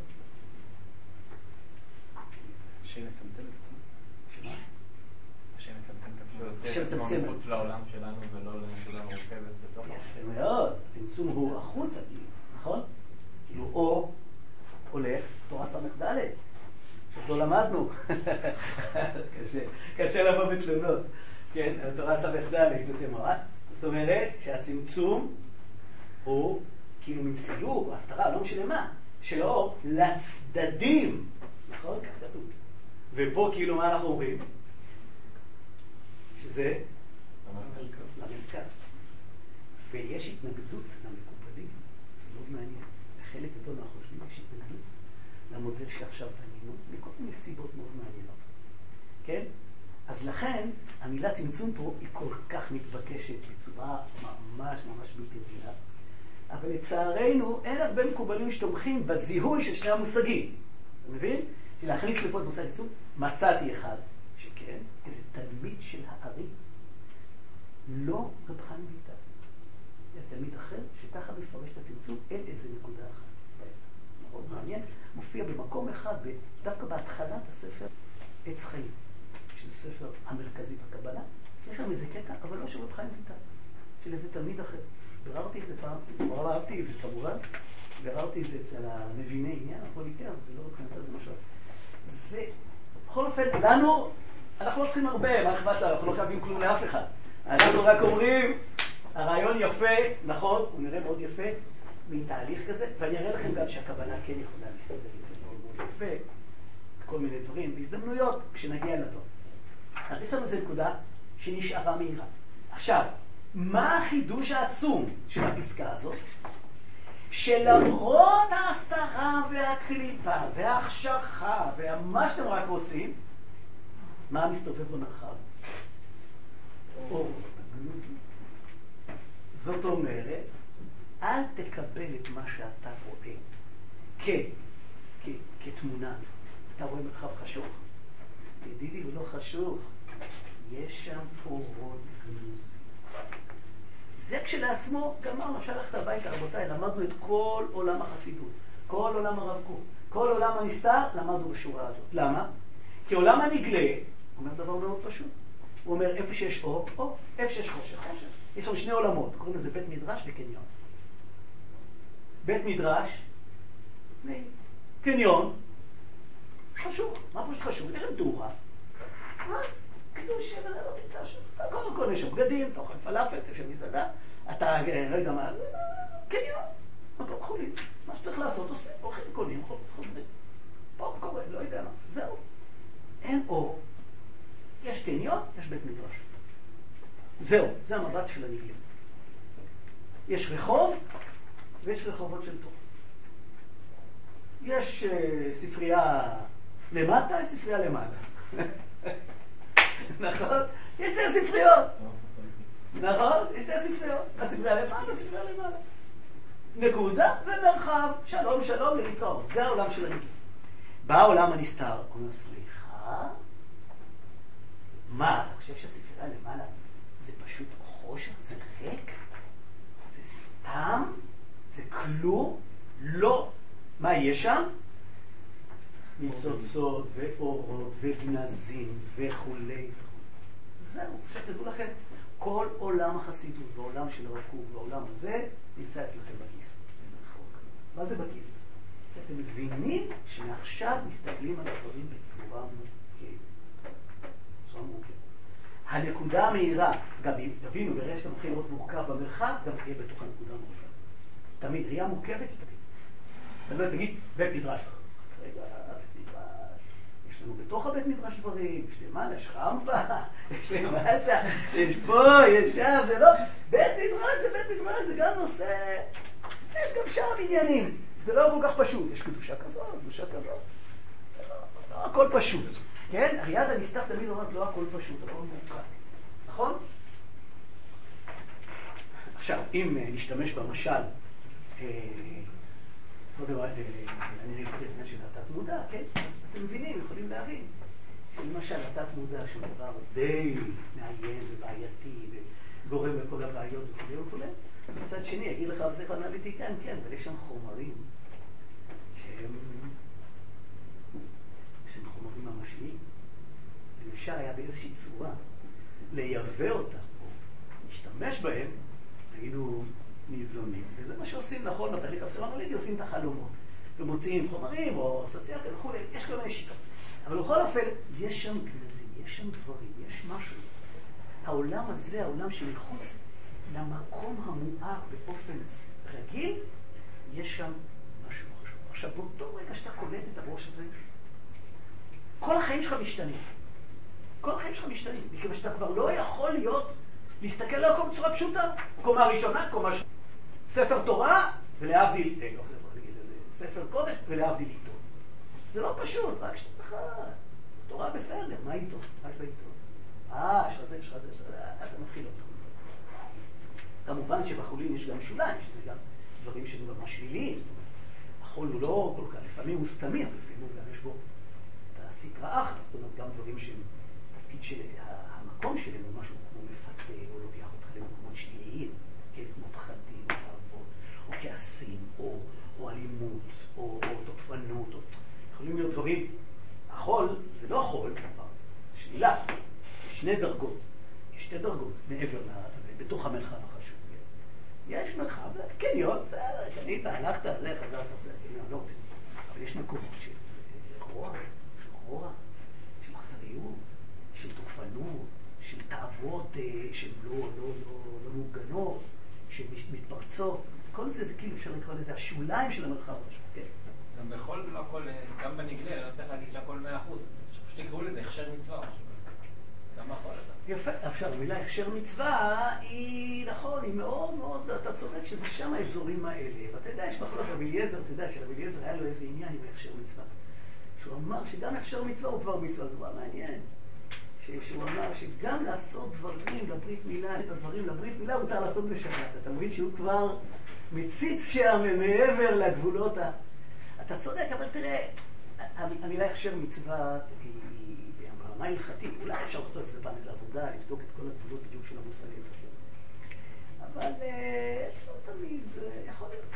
שנצמצם את עצמו. שמה? שנצמצם את עצמו. שמצמצם. מחוץ לעולם שלנו ולא לנקודה מורכבת בתוך. יפה מאוד. הצמצום הוא החוצה, נכון? כאילו או הולך, תורה סמך ד' שעוד לא למדנו. קשה, קשה לבוא בתלונות. כן, תורה סמך ד' בתמורה. זאת אומרת שהצמצום הוא כאילו מן סיור, הסתרה, לא משנה מה, של האור לצדדים. נכון? כך כתוב. ופה כאילו מה אנחנו אומרים? שזה למרכז. ויש התנגדות למקובלים, זה מאוד מעניין. בחלק גדול מהחושבים יש התנגדות למודל שעכשיו בנינו, מכל מיני סיבות מאוד מעניינות. כן? אז לכן, המילה צמצום פה היא כל כך מתבקשת בצורה ממש ממש בלתי רגילה. אבל לצערנו, אין הרבה מקובלים שתומכים בזיהוי של שני המושגים. אתה מבין? להכניס לפה את מושג צמצום, מצאתי אחד, שכן, איזה תלמיד של הארי, לא רב חיים ויטל. יש תלמיד אחר שככה מפרש את הצמצום, אין איזה נקודה אחת בעצם. מאוד מעניין, מופיע במקום אחד, דווקא בהתחלת הספר עץ חיים, שזה ספר המרכזי בקבלה, יש שם איזה קטע, אבל לא של רב חיים ויטל, של איזה תלמיד אחר. ביררתי את זה פעם, זה מאוד אהבתי את זה כמובן, ביררתי את זה אצל המביני עניין, הפוליטר, זה לא מבחינתה, זה משהו. זה, בכל אופן, לנו, אנחנו לא צריכים הרבה, מה אכפת לנו, אנחנו לא חייבים כלום לאף אחד. אנחנו רק אומרים, הרעיון יפה, נכון, הוא נראה מאוד יפה, מתהליך כזה, ואני אראה לכם גם שהקבלה כן יכולה להסתדר עם זה מאוד מאוד יפה, כל מיני דברים, בהזדמנויות, כשנגיע לדבר. אז יש לנו איזו נקודה שנשארה מהירה. עכשיו, מה החידוש העצום של הפסקה הזאת? שלמרות ההסתרה והקליפה וההחשכה ומה שאתם רק רוצים, מה מסתובב במרחב? אור גנוזי. זאת אומרת, אל תקבל את מה שאתה רואה כ, כ, כתמונה. אתה רואה מרחב חשוך? ידידי, הוא לא חשוך. יש שם אורות גנוזי. זה כשלעצמו, גמרנו, אפשר ללכת הביתה, רבותיי, למדנו את כל עולם החסידות, כל עולם הרב קוק, כל עולם הנסתר, למדנו בשורה הזאת. למה? כי עולם הנגלה, אומר דבר מאוד פשוט. הוא אומר, איפה שיש אור, אור, איפה שיש חושך, חושך. יש לנו שני עולמות, קוראים לזה בית מדרש וקניון. בית מדרש, קניון, חשוך. מה פשוט חשוך? יש שם תאורה. מה? קדוש שזה לא נמצא שם. אתה קודם כל יש שם בגדים, אתה אוכל פלאפל, אתה יושב מסעדה, אתה, לא יודע מה, קניון, מקום חולים. מה שצריך לעשות, עושים, הולכים, קונים, חוזרים. פופקורן, לא יודע מה. זהו. אין אור. יש קניון, יש בית מדרש. זהו, זה המבט של הנגלה. יש רחוב, ויש רחובות של תורה. יש uh, ספרייה למטה, יש ספרייה למעלה. נכון? יש שתי ספריות. נכון? יש שתי ספריות. הספרייה למעלה, הספרייה למעלה. נקודה ומרחב. שלום, שלום, להתראות. זה העולם של הנגיף. בא העולם הנסתר. הוא אומר, סליחה? מה, אתה חושב שהספרייה למעלה זה פשוט חושך? זה ריק? זה סתם? זה כלום? לא. מה יש שם? ניצוצות ואורות וגנזים וכולי. זהו. עכשיו תדעו לכם, כל עולם החסידות ועולם של הרב קוק והעולם הזה נמצא אצלכם בכיס. מה זה בכיס? אתם מבינים שמעכשיו מסתכלים על הדברים בצורה מורכבת. בצורה מורכבת. הנקודה המהירה, גם אם תבינו, ברגע שאתה מתחיל להיות מורכב במרחב, גם תהיה בתוך הנקודה המורכבת. תמיד, ראייה מורכבת תמיד. זאת אומרת, תגיד, בית מדרש. רגע, בית מדרש. יש לנו בתוך הבית מדרש דברים, יש למעלה, יש חמפה, יש למטה, יש פה, יש שם, זה לא... בית מדרש זה בית מדרש, זה גם נושא... יש גם שם עניינים. זה לא כל כך פשוט. יש קדושה כזאת, קדושה כזאת. לא, לא הכל פשוט. כן? היד הנסתר תמיד אומרת לא הכל פשוט, הכל מורכב. נכון? עכשיו, אם נשתמש במשל, אני אסתכל את זה של התת מודע, כן? אז אתם מבינים, יכולים להבין. שלמשל, התת מודע שהוא דבר די מעיין ובעייתי וגורם לכל הבעיות וכו' וכו'. מצד שני, יגיד לך, זה אנליטי, כן, כן, אבל יש שם חומרים שהם, שהם חומרים ממשיים. אז אם אפשר היה באיזושהי צורה לייבא אותם, או להשתמש בהם, היינו ניזונים. וזה מה שעושים נכון בתהליך הסרנוליטי, עושים את החלומות. ומוציאים חומרים או אסוציאציה וכו', יש כל מיני שיטות. אבל בכל אופן, יש שם גנזים, יש שם דברים, יש משהו. העולם הזה, העולם שמחוץ למקום המואר באופן רגיל, יש שם משהו חשוב. עכשיו, באותו רגע שאתה קולט את הראש הזה, כל החיים שלך משתנים. כל החיים שלך משתנים, מכיוון שאתה כבר לא יכול להיות, להסתכל על הכל בצורה פשוטה. קומה ראשונה, קומה שונה. ספר תורה, ולהבדיל, אה, לא, ספר קודש, ולהבדיל איתו. זה לא פשוט, רק שתי אחד. תורה בסדר, מה איתו? רק בעיתו. אה, יש לך זה, יש לך זה, אתה מתחיל אותו. כמובן שבחולין יש גם שוליים, שזה גם דברים שהם ממש שליליים. החול הוא לא כל כך, לפעמים הוא סתמי, אבל לפעמים גם יש בו את הסטרא אחרא, זאת אומרת גם דברים שהם, תפקיד של המקום שלהם הוא משהו כמו מפתה, או לוקח אותך למקומות שליליים, כן, כמו פחדים, או תאוות, או כעסים, או, או אלימות, או, או תוקפנות, או... יכולים להיות דברים, החול זה לא חול, זה כבר, זה שלילה, יש שני דרגות, יש שתי דרגות מעבר ל... בתוך המרחב החשוב. יש מרחב, קניון, בסדר, קנית, הלכת, זה, חזרת, זה, קניון, לא רוצים. אבל יש מקומות של רוע, של רוע, של אכזריות, של תוקפנות, של תאוות שהן לא, לא, לא, לא מוגנות, שהן מתפרצות. כל זה, זה כאילו אפשר לקרוא לזה השוליים של המרחב החשוב, כן. גם בכל, לא הכל, גם בנגלה, לא צריך להגיד שהכל מאה אחוז. פשוט תקראו לזה הכשר מצווה. גם הכל אתה. יפה, עכשיו, המילה הכשר מצווה היא, נכון, היא מאוד מאוד, אתה צודק שזה שם האזורים האלה. ואתה יודע, יש מחלוק רבי אליעזר, אתה יודע שרבי אליעזר היה לו איזה עניין עם הכשר מצווה. שהוא אמר שגם הכשר מצווה הוא כבר מצווה, זה דבר מעניין. שהוא אמר שגם לעשות דברים לברית מילה, את הדברים לברית מילה, מותר לעשות בשבת. אתה מבין שהוא כבר מציץ שם מעבר לגבולות ה... אתה צודק, אבל תראה, המילה הכשר מצווה היא... מה הלכתית? אולי אפשר לעשות את זה פעם איזו עבודה, לבדוק את כל הגבולות בדיוק של המושגים. אבל לא תמיד, יכול להיות,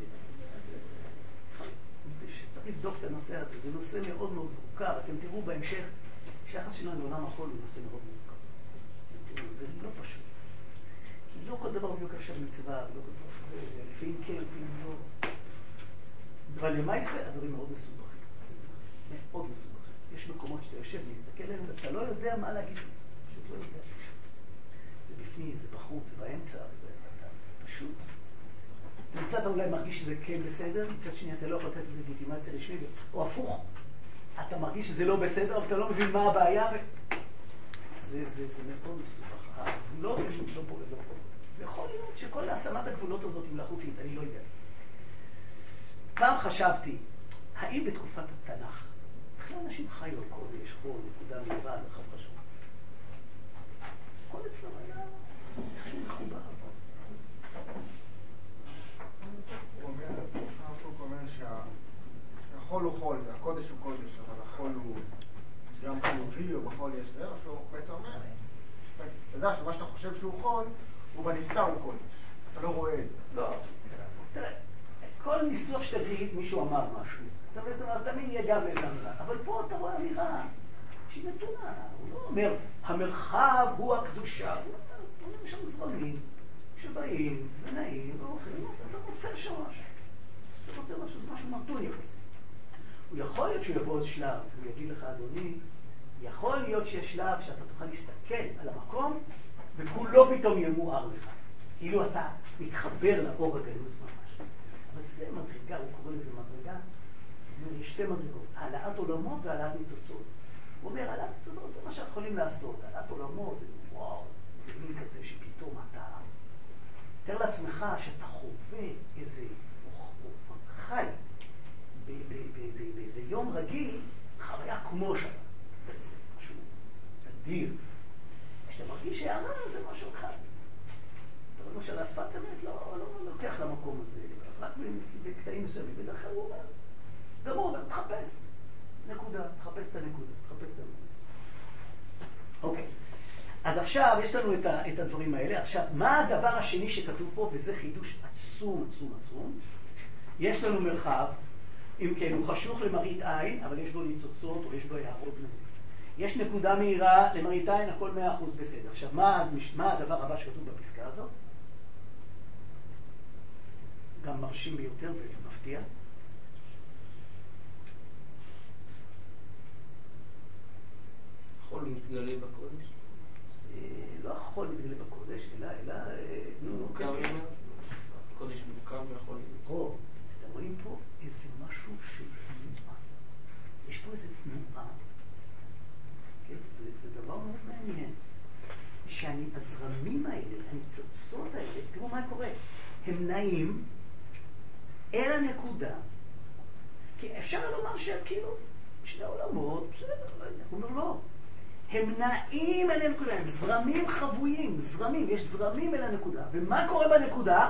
שצריך לבדוק את הנושא הזה. זה נושא מאוד מאוד מורכב. אתם תראו בהמשך שהיחס שלנו לעולם החול הוא נושא מאוד מורכב. זה לא פשוט. כי לא כל דבר בדיוק אפשר מצווה, לפעמים כן, לפעמים לא. אבל למעשה הדברים מאוד מסובכים. מאוד מסובכים. יש מקומות שאתה יושב להסתכל עליהם, ואתה לא יודע מה להגיד את זה. פשוט לא יודע. זה בפנים, זה בחוץ, זה באמצע, זה פשוט. מצד אולי מרגיש שזה כן בסדר, מצד שני אתה לא יכול לתת לזה לגיטימציה רשמית, או הפוך, אתה מרגיש שזה לא בסדר, אבל אתה לא מבין מה הבעיה, ו... זה, זה, זה מאוד מסובך. הגבולות הם לא בו, לא בו. ויכול להיות שכל השמת הגבולות הזאת היא מלאכותית, אני לא יודע. פעם חשבתי, האם בתקופת התנ"ך, בכלל אנשים חיו על קודש, חול, נקודה מהירה, מרחב חשוב. הכל אצלם היה איכשהו מחובר. הוא אומר שהחול הוא חול, והקודש הוא קודש, אבל החול הוא גם חיובי, או בחול יש זה, או שהוא בעצם אומר, אתה יודע שמה שאתה חושב שהוא חול, הוא בנסתר הוא קודש. אתה לא רואה את זה. לא, תראה, כל ניסוח שתגיד, מישהו אמר משהו. תמיד יהיה גם איזה אמירה. אבל פה אתה רואה אמירה שהיא נתונה. הוא לא אומר, המרחב הוא הקדושה. הוא אומר, יש שם זרמים שבאים ונעים ואוכלים. אתה רוצה שם משהו. אתה רוצה משהו, זה משהו מתון יחסי. הוא יכול להיות שהוא יבוא עוד שלב, הוא יגיד לך, אדוני, יכול להיות שיש שלב שאתה תוכל להסתכל על המקום, וכולו פתאום יהיה מואר לך. כאילו אתה מתחבר לאור הגנוז ממש. אבל זה מדרגה, הוא קורא לזה מדרגה, יש שתי מדרגות, העלאת עולמות והעלאת ניצוצות. הוא אומר, העלאת ניצוצות זה מה שאנחנו יכולים לעשות. העלאת עולמות, זה וואו, זה מין כזה שפתאום אתה... תאר לעצמך שאתה חווה איזה חי באיזה יום רגיל, חוויה כמו שבת. זה משהו אדיר. כשאתה מרגיש הערה זה משהו אחד. אבל למשל, השפת אמת לא לוקח למקום הזה, רק בקטעים מסוימים, בדרך כלל הוא אומר, גם הוא אומר, תחפש, נקודה, תחפש את הנקודה, תחפש את הנקודה. אוקיי, אז עכשיו יש לנו את, ה, את הדברים האלה. עכשיו, מה הדבר השני שכתוב פה, וזה חידוש עצום, עצום, עצום? יש לנו מרחב, אם כן, הוא חשוך למראית עין, אבל יש בו ניצוצות או יש בו הערות נזיר. יש נקודה מהירה למראית עין, הכל מאה אחוז בסדר. עכשיו, מה, מה הדבר הבא שכתוב בפסקה הזאת? גם מרשים ביותר ומפתיע. החול מתגלה בקודש? לא החול מתגלה בקודש, אלא, אלא, נו, הקודש מורכב מהחול. או, אתם רואים פה איזה משהו של תנועה. יש פה איזה תנועה. כן? זה, זה דבר מאוד מעניין. שאני, הזרמים האלה, הניצוצות האלה, תראו מה קורה. הם נעים אל הנקודה. כי אפשר לומר שהם כאילו שני עולמות, בסדר, לא יודע. הוא אומר לא. הם נעים אל הנקודה, הם זרמים חבויים, זרמים, יש זרמים אל הנקודה. ומה קורה בנקודה?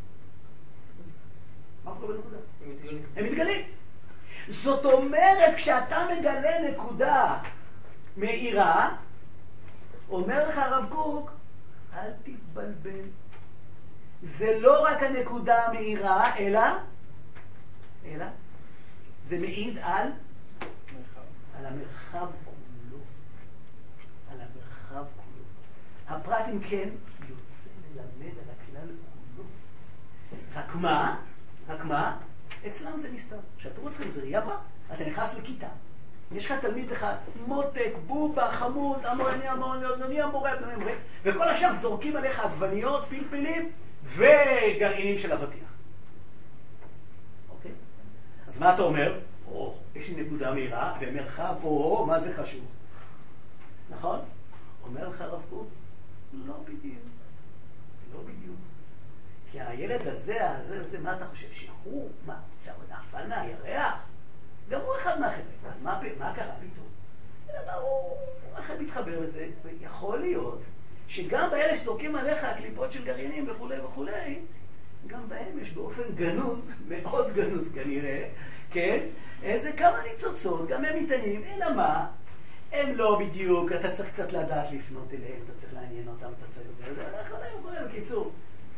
מה קורה בנקודה? הם מתגלים. הם מתגלים. זאת אומרת, כשאתה מגלה נקודה מאירה, אומר לך הרב קוק, אל תתבלבל. זה לא רק הנקודה המאירה, אלא, אלא, זה מעיד על, על המרחב כולו. על המרחב כולו. הפרט אם כן, יוצא ללמד על הכלל כולו. רק מה? רק מה? אצלם זה נסתר. כשאתה רוצה זה יבא, אתה נכנס לכיתה. יש לך תלמיד אחד, מותק, בובה, חמוד, אמורני, אמורני, אמורני, אמורני, אמורני, וכל השאר זורקים עליך עגבניות, פלפלים וגרעינים של אבטיח. אוקיי? אז מה אתה אומר? או, יש לי נקודה מהירה ומרחב, או, מה זה חשוב? נכון? אומר לך הרב קוק, לא בדיוק. לא בדיוק. כי הילד הזה, הזה, הזה, מה אתה חושב? שהוא, מה, זה נפל מהירח? גם הוא אחד מהחבר'ה. אז מה, מה קרה פתאום? אלא הוא, הוא איך מתחבר לזה? ויכול להיות שגם באלה שזורקים עליך הקליפות של גרעינים וכו' וכו', גם בהם יש באופן גנוז, מאוד גנוז כנראה, כן? איזה כמה ניצוצות, גם הם מתעניינים, אלא מה? הם לא בדיוק, אתה צריך קצת לדעת לפנות אליהם, אתה צריך לעניין אותם, אתה צריך לזה, זה הולך עליהם, קוראים, בקיצור.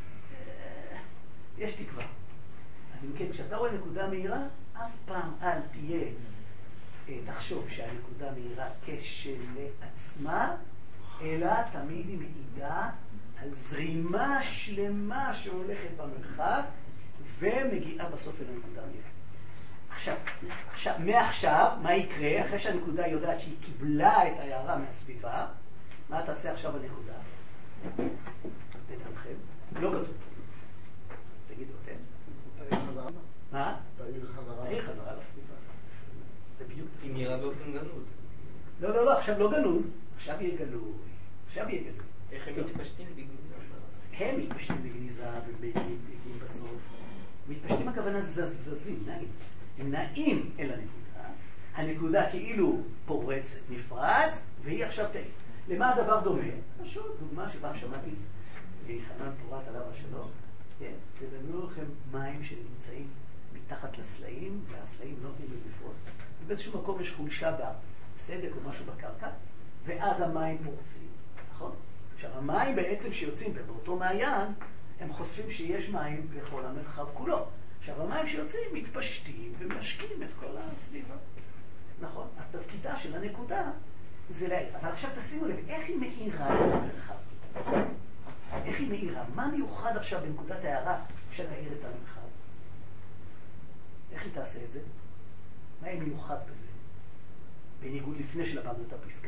יש תקווה. אז אם כן, כשאתה רואה נקודה מהירה, אף פעם אל תהיה, תחשוב שהנקודה מהירה כשלעצמה, אלא תמיד היא מעידה על זרימה שלמה שהולכת במרחב, ומגיעה בסוף אל הנקודה מהירה. עכשיו, עכשיו, מעכשיו, מה יקרה? אחרי שהנקודה יודעת שהיא קיבלה את ההערה מהסביבה, מה תעשה עכשיו הנקודה? תדעכם, לא כתוב. תגידו אתם. תעיר חזרה. מה? תעיר חזרה. תעיר חזרה לסביבה. זה בדיוק. היא נראה באופן גנוז. לא, לא, לא, עכשיו לא גנוז. עכשיו יהיה גלוי. עכשיו יהיה גלוי. איך הם מתפשטים בגניזה? הם מתפשטים בגניזה ובגנים בסוף. מתפשטים הכוונה זזזים, נעים. הם נעים אל הנקודה, הנקודה כאילו פורצת, נפרץ, והיא עכשיו תאית. למה הדבר דומה? פשוט דוגמה שפעם שמעתי חנן פורת עליו השלום, כן? תדמיינו לכם מים שנמצאים מתחת לסלעים, והסלעים לא נותנים לפרוץ, ובאיזשהו מקום יש חולשה בסדק או משהו בקרקע, ואז המים פורצים, נכון? עכשיו, המים בעצם שיוצאים, ובאותו מעיין, הם חושפים שיש מים בכל המרחב כולו. עכשיו, המים שיוצאים מתפשטים ומשקים את כל הסביבה. נכון? אז תפקידה של הנקודה זה להעיר. אבל עכשיו תשימו לב, איך היא מאירה את המרחב? איך היא מאירה? מה מיוחד עכשיו בנקודת הערה שתאיר את המרחב? איך היא תעשה את זה? מה היא מיוחד בזה? בניגוד לפני שלמדנו את הפסקה.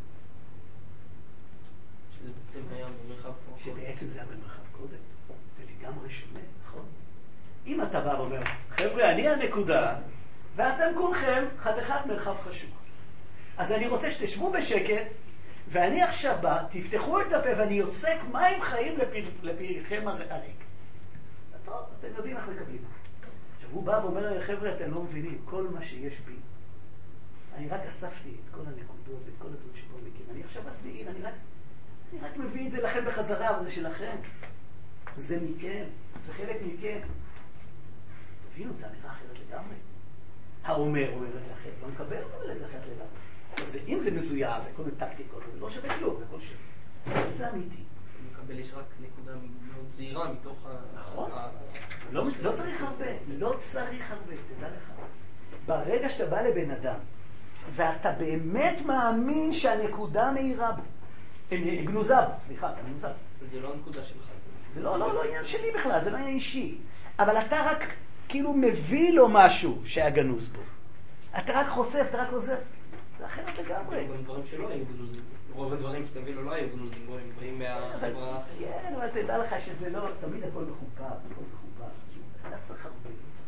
שזה בעצם היה במרחב קודם. שבעצם זה היה במרחב קודם. זה לגמרי שונה, נכון? אם אתה בא ואומר, חבר'ה, אני הנקודה, ואתם כולכם חתיכת מרחב חשוב. אז אני רוצה שתשבו בשקט, ואני עכשיו בא, תפתחו את הפה, ואני יוצק מים חיים לפיכם הריק. טוב, אתם יודעים איך מקבלים. עכשיו הוא בא ואומר, חבר'ה, אתם לא מבינים, כל מה שיש בי, אני רק אספתי את כל הנקודות, את כל הדברים שבו מכם. אני עכשיו רק מעיר, אני רק, אני רק מביא את זה לכם בחזרה, אבל זה שלכם. זה מכם, זה חלק מכם. תבינו, זה אמירה אחרת לגמרי. האומר אומר את זה אחרת, לא מקבל אומר את זה אחרת לגמרי. זה, אם זה מזויף וכל מיני טקטיקות, זה לא שווה כלום, זה כל שם. זה אמיתי. מקבל יש רק נקודה מאוד זהירה מתוך ה... נכון. לא, לא צריך הרבה, לא צריך הרבה, תדע לך. ברגע שאתה בא לבן אדם, ואתה באמת מאמין שהנקודה מאירה בו, גנוזה בו, סליחה, גנוזה בו. זה לא הנקודה שלך. זה לא, לא, לא עניין שלי בכלל, זה לא עניין אישי. אבל אתה רק כאילו מביא לו משהו שהיה גנוז בו. אתה רק חושף, אתה רק עוזר. זה אחרת לגמרי. גם דברים שלא היו גנוזים. רוב הדברים שאתה מביא לו לא היו גנוזים, בו הם באים מהחברה האחרת. כן, אבל תדע לך שזה לא, תמיד הכל מחובר, הכל מחובר. אתה צריך הרבה, לא צריך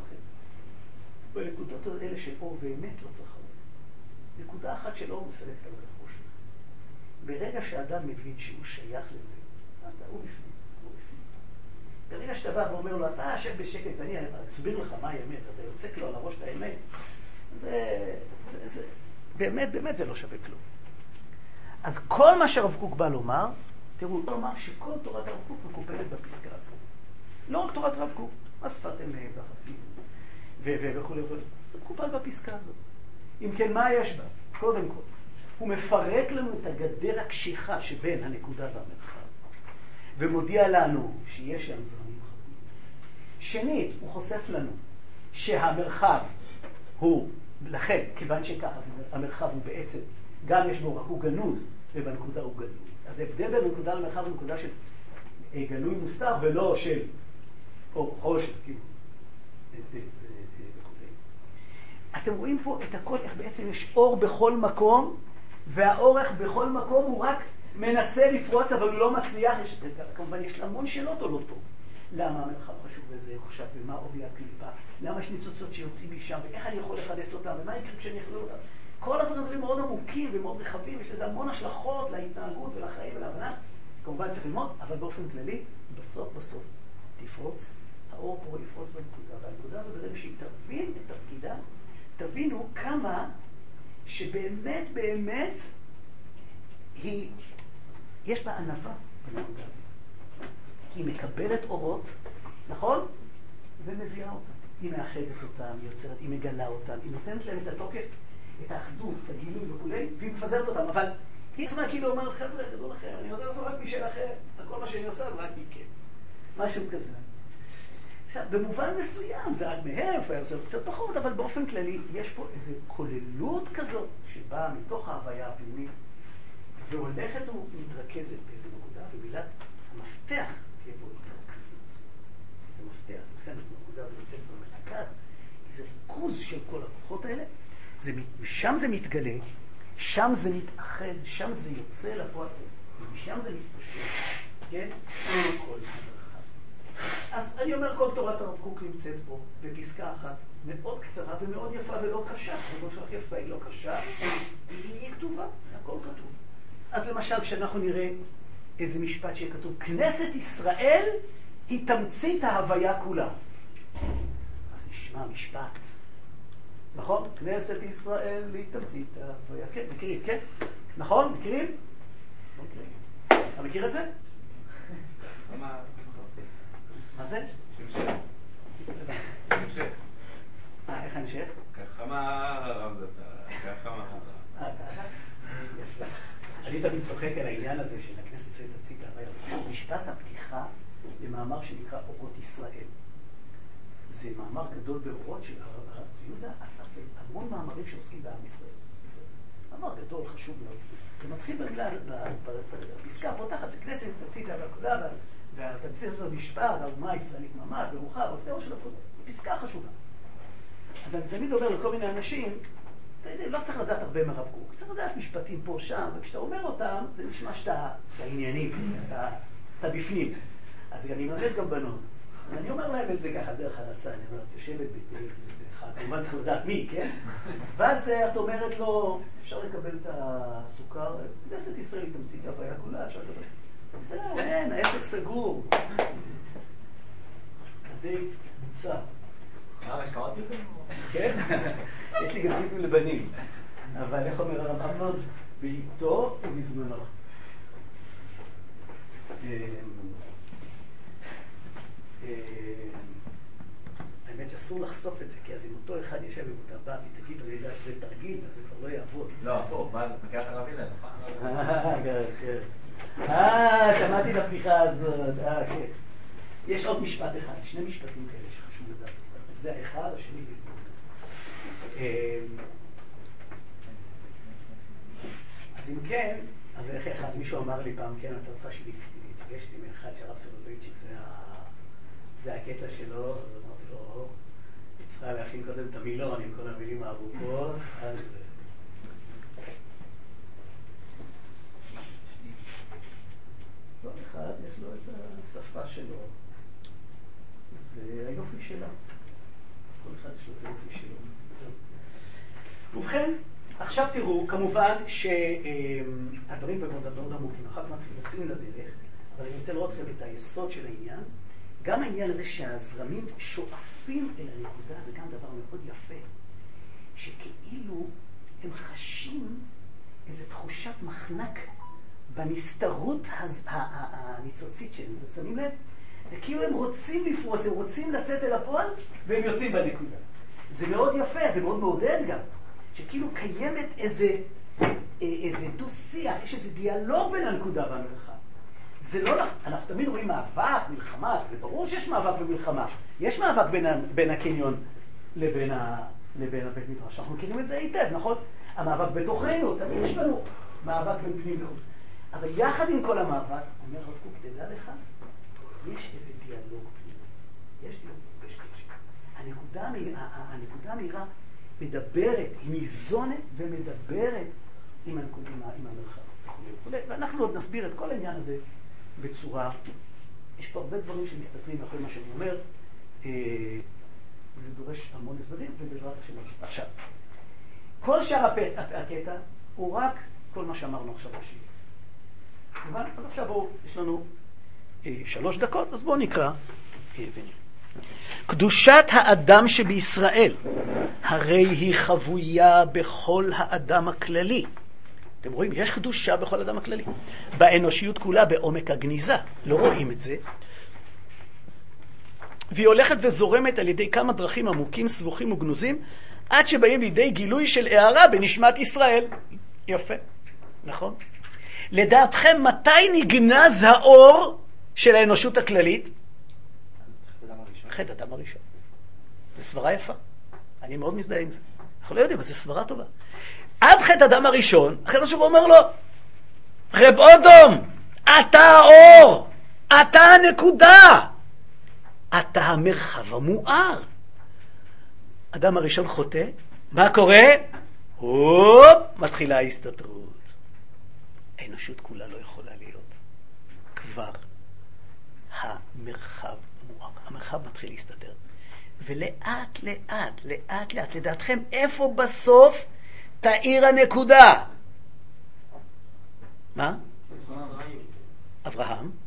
הרבה. בנקודות האלה של אור באמת לא צריך הרבה. נקודה אחת של אור מסלקת על החושך. ברגע שאדם מבין שהוא שייך לזה, אתה הוא בפנים, הוא בפנים. ברגע שאתה בא ואומר לו, אתה אשב בשקט, ואני אסביר לך מה האמת, אתה יוצק לו על הראש את האמת, זה, זה, זה, באמת, באמת זה לא שווה כלום. אז כל מה שהרב קוק בא לומר, תראו, הוא לומר שכל תורת הרב קוק מקופלת בפסקה הזאת. לא רק תורת רב קוק, השפת אמת, החסידות, וכו' וכו'. זה מקופל בפסקה הזאת. אם כן, מה יש בה? קודם כל, הוא מפרק לנו את הגדר הקשיחה שבין הנקודה והמרחב, ומודיע לנו שיש שם זרמים חכמים. שנית, הוא חושף לנו שהמרחב הוא, לכן, כיוון שככה, המרחב הוא בעצם, גם יש בו רק הוא גנוז, ובנקודה הוא גלוי. אז ההבדל בין הנקודה למרחב הוא נקודה של גלוי מוסתר, ולא של אור חושך, כאילו. אתם רואים פה את הכל, איך בעצם יש אור בכל מקום, והאורך בכל מקום הוא רק מנסה לפרוץ, אבל הוא לא מצליח. יש, כמובן יש המון שאלות עולות פה. למה המרחב חשוב וזה חושב, ומה עובי הקליפה, למה יש ניצוצות שיוצאים משם, ואיך אני יכול לחדש אותם, ומה יקרה כשאני אכלול אותם. כל הדברים מאוד עמוקים ומאוד רחבים, יש לזה המון השלכות להתנהגות ולחיים ולהבנה. כמובן צריך ללמוד, אבל באופן כללי, בסוף בסוף תפרוץ, האור פה יפרוץ בנקודה, והנקודה הזו ברגע שהיא תבין את תפקידה, תבינו כמה שבאמת באמת היא, יש בה ענווה בנקודה הזו. היא מקבלת אורות, נכון? ומביאה אותם. היא מאחדת אותם, היא יוצרת, היא מגלה אותם, היא נותנת להם את התוקף, את האחדות, את הגילוי וכו', והיא מפזרת אותם. אבל היא עצמה כאילו אומרת, חבר'ה, תדעו לכם, אני יודע אותו רק משלכם, כל מה שאני עושה זה רק מכם. משהו כזה. עכשיו, במובן מסוים, זה רק מהם, זה קצת פחות, אבל באופן כללי, יש פה איזו כוללות כזאת, שבאה מתוך ההוויה הפנימית, והולכת ומתרכזת באיזו נקודה, ומילת המפתח תהיה בו התרכזות. זה מפתח, לכן הנקודה הזו יוצאת במרכז, כי זה ריכוז של כל הכוחות האלה, זה, משם זה מתגלה, שם זה מתאחד, שם זה יוצא לפועל, ומשם זה מתפשט, כן? כל המרחב. אז אני אומר, כל תורת הרב קוק נמצאת פה, בפסקה אחת, מאוד קצרה ומאוד יפה ולא קשה. כמו שלך יפה, היא לא קשה, היא כתובה, הכל כתוב. אז למשל, כשאנחנו נראה איזה משפט שיהיה כתוב, כנסת ישראל היא תמצית ההוויה כולה. אז נשמע משפט נכון? כנסת ישראל היא תמצית ההוויה. כן, מכירים, כן? נכון? מכירים? לא מכירים. אתה מכיר את זה? מה זה? שמשך. שמשך. אה, איך המשך? ככה מה הרב זה? ככה מה הרב? אני תמיד צוחק על העניין הזה של הכנסת ישראל תמצית ההוויה. משפט הפתיחה למאמר שנקרא אורות ישראל. זה מאמר גדול באורות של הרב צבי יהודה, אסף המון מאמרים שעוסקים בעם ישראל. מאמר גדול, חשוב מאוד. זה מתחיל בפסקה הפותחת, זה כנסת תמצית ההוויה כולה, והתמצית הזאת משפט, האומה הישראלית ממש, ברוחה, ועושה של הכולה. פסקה חשובה. אז אני תמיד אומר לכל מיני אנשים, אתה יודע, לא צריך לדעת הרבה מרב קוק, צריך לדעת משפטים פה, שם, וכשאתה אומר אותם, זה נשמע שאתה בעניינים, אתה, אתה בפנים. אז אני מלמד גם בנות. אז אני אומר להם את זה ככה דרך הרצה, אני אומרת, יושבת ביתי, זה אחד, כמובן צריך לדעת מי, כן? ואז את אומרת לו, אפשר לקבל את הסוכר, כנסת ישראל היא תמצית ההוויה כולה, אפשר לקבל. זהו, אין, העסק סגור. הדייט מוצא. מה, יש קראתי את זה? כן? יש לי גם טיפים לבנים. אבל איך אומר הרב אמנון? בעיתו ובזמנו. האמת שאסור לחשוף את זה, כי אז אם אותו אחד ישב עם אותה בת, היא תגיד, אני יודע שזה תרגיל, אז זה כבר לא יעבוד. לא, פה, מה, נקח ערבי להם, נכון? אה, כן, כן. אה, שמעתי את הפתיחה הזאת, אה, כן. יש עוד משפט אחד, שני משפטים כאלה שחשוב לדעת. זה האחד, השני בזמן. אז אם כן, אז איך, אז מישהו אמר לי פעם, כן, אתה רוצה להתפגש עם אחד שהרב סולובייצ'יק, זה הקטע שלו, אז אמרתי לו, היא צריכה להכין קודם את המילון עם כל המילים הארוכות, אז... כל אחד יש לו את השפה שלו, והיופי שלה. כל אחד יש לו את היופי שלו. ובכן, עכשיו תראו, כמובן שהדברים מאוד עמוקים, אחר כך יוצאים לדרך, אבל אני רוצה לראות לכם את היסוד של העניין. גם העניין הזה שהזרמים שואפים אל הנקודה, זה גם דבר מאוד יפה, שכאילו הם חשים איזו תחושת מחנק בנסתרות הניצוצית שלהם. אתם שמים לב? זה כאילו הם רוצים לפרוץ, הם רוצים לצאת אל הפועל, והם יוצאים בנקודה. זה מאוד יפה, זה מאוד מעודד גם, שכאילו קיימת איזה, איזה דו-שיח, יש איזה דיאלוג בין הנקודה והמרחב. זה לא, אנחנו תמיד רואים מאבק, מלחמה, וברור שיש מאבק ומלחמה. יש מאבק בין, בין הקניון לבין, ה, לבין הבית מדרש. אנחנו מכירים את זה היטב, נכון? המאבק בתוכנו, תמיד יש לנו מאבק בין פנים וחוץ. אבל יחד עם כל המאבק, אומר הרב קוק, תדע לך, יש איזה דיאלוג פנימי. יש דיאלוג, יש קשר. הנקודה, הנקודה המהירה מדברת, היא ניזונת ומדברת עם הנקודה, עם המרחב. ואנחנו עוד נסביר את כל העניין הזה בצורה, יש פה הרבה דברים שמסתתרים אחרי מה שאני אומר, זה דורש המון הסברים, ובעזרת השם. עכשיו, כל שאר הקטע הוא רק כל מה שאמרנו עכשיו בשביל. אז עכשיו בואו, יש לנו שלוש דקות, אז בואו נקרא. קדושת האדם שבישראל, הרי היא חבויה בכל האדם הכללי. אתם רואים, יש קדושה בכל אדם הכללי. באנושיות כולה, בעומק הגניזה. לא רואים את זה. והיא הולכת וזורמת על ידי כמה דרכים עמוקים, סבוכים וגנוזים, עד שבאים לידי גילוי של הערה בנשמת ישראל. יפה, נכון? לדעתכם, מתי נגנז האור של האנושות הכללית? חטא אדם הראשון. זו סברה יפה. אני מאוד מזדהה עם זה. אנחנו לא יודעים, אבל זו סברה טובה. עד חטא אדם הראשון, הקדוש ברוך הוא אומר לו, רב אודום, אתה האור, אתה הנקודה, אתה המרחב המואר. אדם הראשון חוטא, מה קורה? הופ, מתחילה ההסתתרות. האנושות כולה לא יכולה להיות. כבר המרחב מואר, המרחב מתחיל להסתתר. ולאט לאט, לאט לאט, לדעתכם, איפה בסוף תאיר הנקודה? מה? אברהם.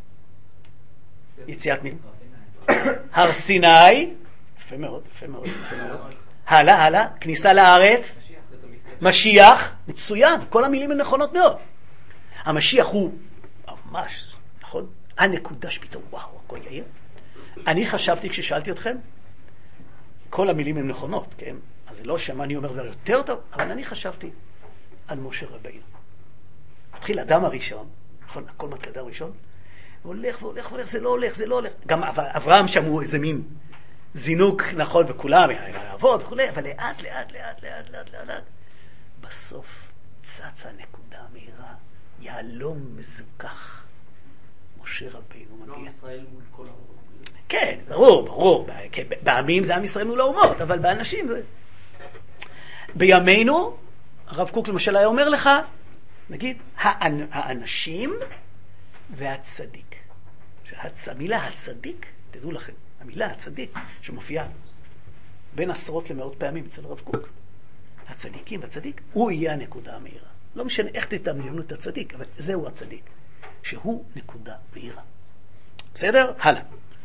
יציאת הר סיני. יפה מאוד, יפה מאוד, יפה מאוד. הלאה, הלאה, כניסה לארץ, משיח, מצוין, כל המילים הן נכונות מאוד. המשיח הוא ממש, נכון? הנקודה שפתאום, וואו, הכל יאיר. אני חשבתי כששאלתי אתכם, כל המילים הן נכונות, כן? אז זה לא שמה אני אומר דבר יותר טוב, אבל אני חשבתי על משה רבינו. התחיל אדם הראשון, נכון? הכל מתחיל אדם הראשון, והולך והולך והולך, זה לא הולך, זה לא הולך. גם אברהם שם הוא איזה מין זינוק, נכון, וכולם יעבוד וכולי, אבל לאט, לאט, לאט, לאט, לאט, לאט. בסוף צצה נקודה מהירה, יעלום מזוכח. משה רבינו מגיע. לא ישראל מול כל האומות. כן, ברור, ברור. בעמים זה עם ישראל מול האומות, אבל באנשים זה... בימינו, הרב קוק למשל היה אומר לך, נגיד, האנשים והצדיק. המילה הצדיק, תדעו לכם, המילה הצדיק שמופיעה בין עשרות למאות פעמים אצל הרב קוק. הצדיקים והצדיק, הוא יהיה הנקודה המהירה. לא משנה איך תדמיינו את הצדיק, אבל זהו הצדיק, שהוא נקודה מהירה. בסדר? הלאה.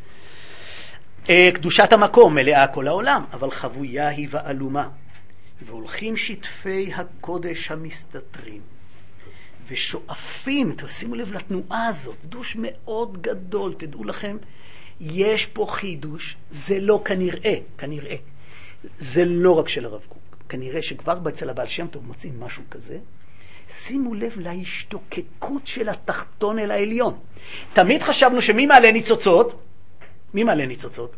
קדושת המקום מלאה כל העולם, אבל חבויה היא ועלומה. והולכים שטפי הקודש המסתתרים, ושואפים, תשימו לב לתנועה הזאת, חידוש מאוד גדול, תדעו לכם, יש פה חידוש, זה לא כנראה, כנראה, זה לא רק של הרב קוק, כנראה שכבר אצל הבעל שם טוב מוצאים משהו כזה, שימו לב להשתוקקות של התחתון אל העליון. תמיד חשבנו שמי מעלה ניצוצות? מי מעלה ניצוצות?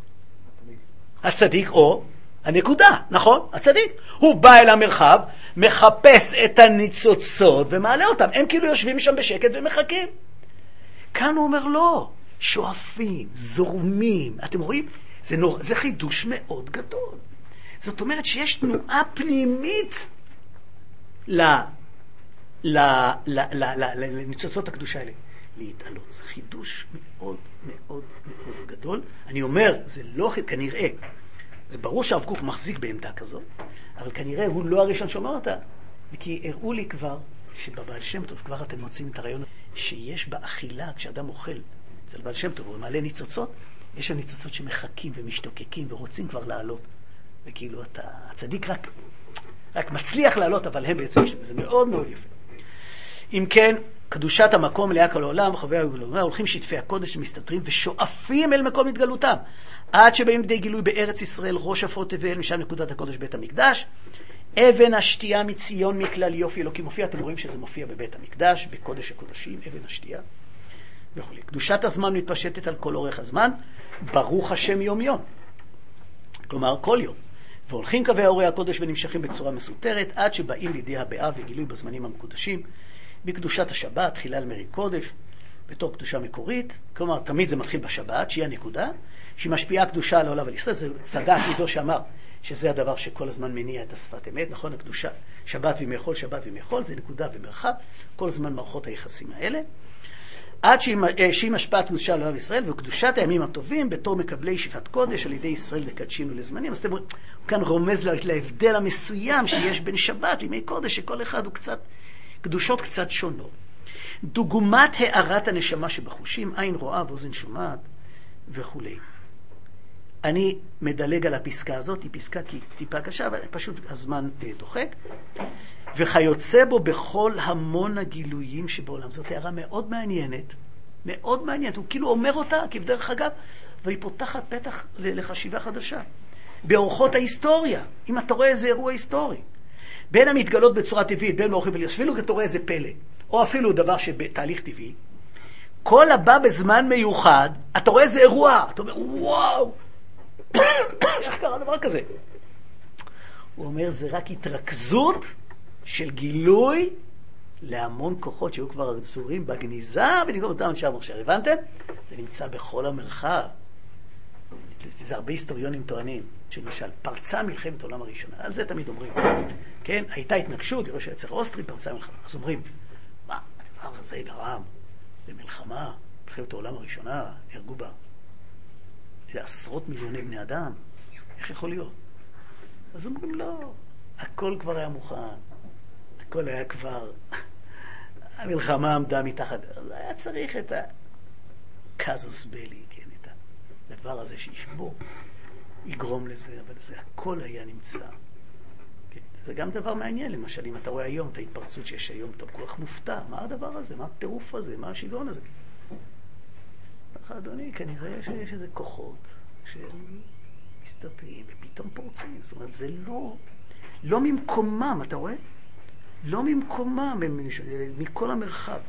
הצדיק או הנקודה, נכון? הצדיק. הוא בא אל המרחב, מחפש את הניצוצות ומעלה אותם. הם כאילו יושבים שם בשקט ומחכים. כאן הוא אומר לא, שואפים, זורמים. אתם רואים? זה, נור... זה חידוש מאוד גדול. זאת אומרת שיש תנועה פנימית ל... ל... ל... ל... ל... לניצוצות הקדושה האלה. להתעלות. זה חידוש מאוד מאוד מאוד גדול. אני אומר, זה לא כנראה. זה ברור שהרב קוק מחזיק בעמדה כזאת, אבל כנראה הוא לא הראשון שאומר אותה, כי הראו לי כבר שבבעל שם טוב כבר אתם מוצאים את הרעיון שיש באכילה, כשאדם אוכל אצל בעל שם טוב, הוא מעלה ניצוצות, יש הניצוצות שמחכים ומשתוקקים ורוצים כבר לעלות, וכאילו אתה, הצדיק רק, רק מצליח לעלות, אבל הם בעצם, זה מאוד מאוד יפה. אם כן, קדושת המקום מלאה כל העולם, חווי הגלולה, הולכים שטפי הקודש שמסתתרים ושואפים אל מקום התגלותם. עד שבאים לידי גילוי בארץ ישראל, ראש אפור תבל, משם נקודת הקודש בית המקדש. אבן השתייה מציון מכלל יופי אלוקי מופיע, אתם רואים שזה מופיע בבית המקדש, בקודש הקודשים, אבן השתייה וכו'. קדושת הזמן מתפשטת על כל אורך הזמן, ברוך השם יום יום. כלומר, כל יום. והולכים קווי אורי הקודש ונמשכים בצורה מסותרת, עד שבאים לידי הבאה וגילוי בזמנים המקודשים. בקדושת השבת, תחילה על מרי קודש, בתור קדושה מקורית, כלומר, תמיד זה מתחיל בשבת, שהיא הנקודה, שהיא משפיעה קדושה על העולם ועל ישראל, זה צדק עידו שאמר, שזה הדבר שכל הזמן מניע את השפת אמת, נכון? הקדושה, שבת וימי חול, שבת וימי חול, זה נקודה ומרחב, כל הזמן מערכות היחסים האלה, עד שהיא, שהיא משפעה קדושה על העולם ועל ישראל, וקדושת הימים הטובים, בתור מקבלי שפת קודש, על ידי ישראל לקדשינו לזמנים, אז אתם רואים, הוא כאן רומז להבדל המסוים שיש בין שבת לימי קודש, שכל אחד הוא קצת, קדושות קצת שונות. דוגמת הערת הנשמה שבחושים, עין רואה ואוזן שומעת וכו'. אני מדלג על הפסקה הזאת, היא פסקה טיפה קשה, אבל פשוט הזמן דוחק. וכיוצא בו בכל המון הגילויים שבעולם. זאת הערה מאוד מעניינת, מאוד מעניינת. הוא כאילו אומר אותה כבדרך אגב, והיא פותחת פתח לחשיבה חדשה. באורחות ההיסטוריה, אם אתה רואה איזה אירוע היסטורי, בין המתגלות בצורה טבעית, בין באורחים וליוס, אפילו אתה רואה איזה פלא, או אפילו דבר שבתהליך טבעי, כל הבא בזמן מיוחד, אתה רואה איזה אירוע, אתה אומר, וואו, איך קרה דבר כזה? הוא אומר, זה רק התרכזות של גילוי להמון כוחות שהיו כבר עצורים בגניזה, ונגמר אותם שם עכשיו, הבנתם? זה נמצא בכל המרחב. זה הרבה היסטוריונים טוענים, שלמשל, פרצה מלחמת העולם הראשונה, על זה תמיד אומרים, כן? הייתה התנגשות, יראה שהצר אוסטרי פרצה מלחמה, אז אומרים, מה, הדבר הזה גרם למלחמה, מלחמת העולם הראשונה, נהרגו בה, זה עשרות מיליוני בני אדם, איך יכול להיות? אז אומרים, לא, הכל כבר היה מוכן, הכל היה כבר, המלחמה עמדה מתחת, אז היה צריך את הקזוס בלי, כן, את הדבר הזה שישבור. יגרום לזה, אבל זה הכל היה נמצא. כן? זה גם דבר מעניין, למשל, אם אתה רואה היום את ההתפרצות שיש היום, אתה כל כך מופתע, מה הדבר הזה, מה הטירוף הזה, מה השיגעון הזה? ככה, אדוני, כנראה שיש איזה כוחות שהם מסתתרים ופתאום פורצים. זאת אומרת, זה לא, לא ממקומם, אתה רואה? לא ממקומם, מכל המרחב.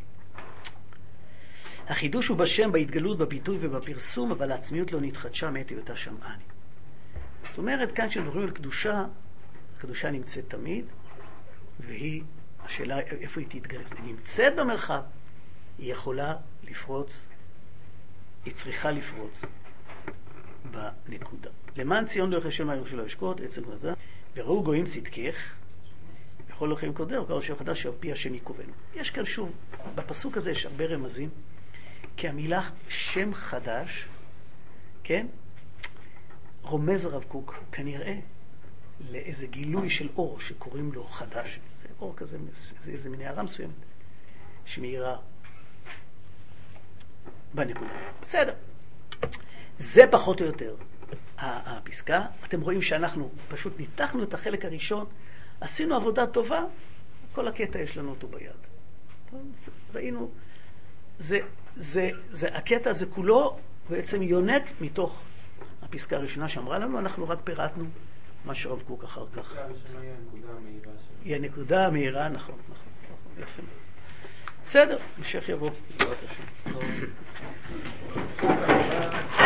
החידוש הוא בשם, בהתגלות, בביטוי ובפרסום, אבל העצמיות לא נתחדשה מעת היותה שמעני. זאת אומרת, כאן כשמדברים על קדושה, הקדושה נמצאת תמיד, והיא, השאלה איפה היא תתגלה. היא נמצאת במרחב, היא יכולה לפרוץ, היא צריכה לפרוץ בנקודה. למען ציון לא יחשב מה ירושלים לא ישקוט, עצם גזע, וראו גויים צדקך, בכל לכם קודר, כל השם חדש שעל פי השם יקובנו. יש כאן שוב, בפסוק הזה יש הרבה רמזים, כי המילה שם חדש, כן, רומז הרב קוק כנראה לאיזה גילוי של אור שקוראים לו חדש. זה אור כזה, זה איזה מין הערה מסוימת שמאירה בנקודה. בסדר. זה פחות או יותר הפסקה. אתם רואים שאנחנו פשוט ניתחנו את החלק הראשון, עשינו עבודה טובה, כל הקטע יש לנו אותו ביד. ראינו, זה, זה, זה, הקטע הזה כולו בעצם יונק מתוך הפסקה הראשונה שאמרה לנו, אנחנו רק פירטנו מה שרב קוק אחר כך. היא הנקודה המהירה, נכון, נכון, נכון, יפה. בסדר, המשך יבוא.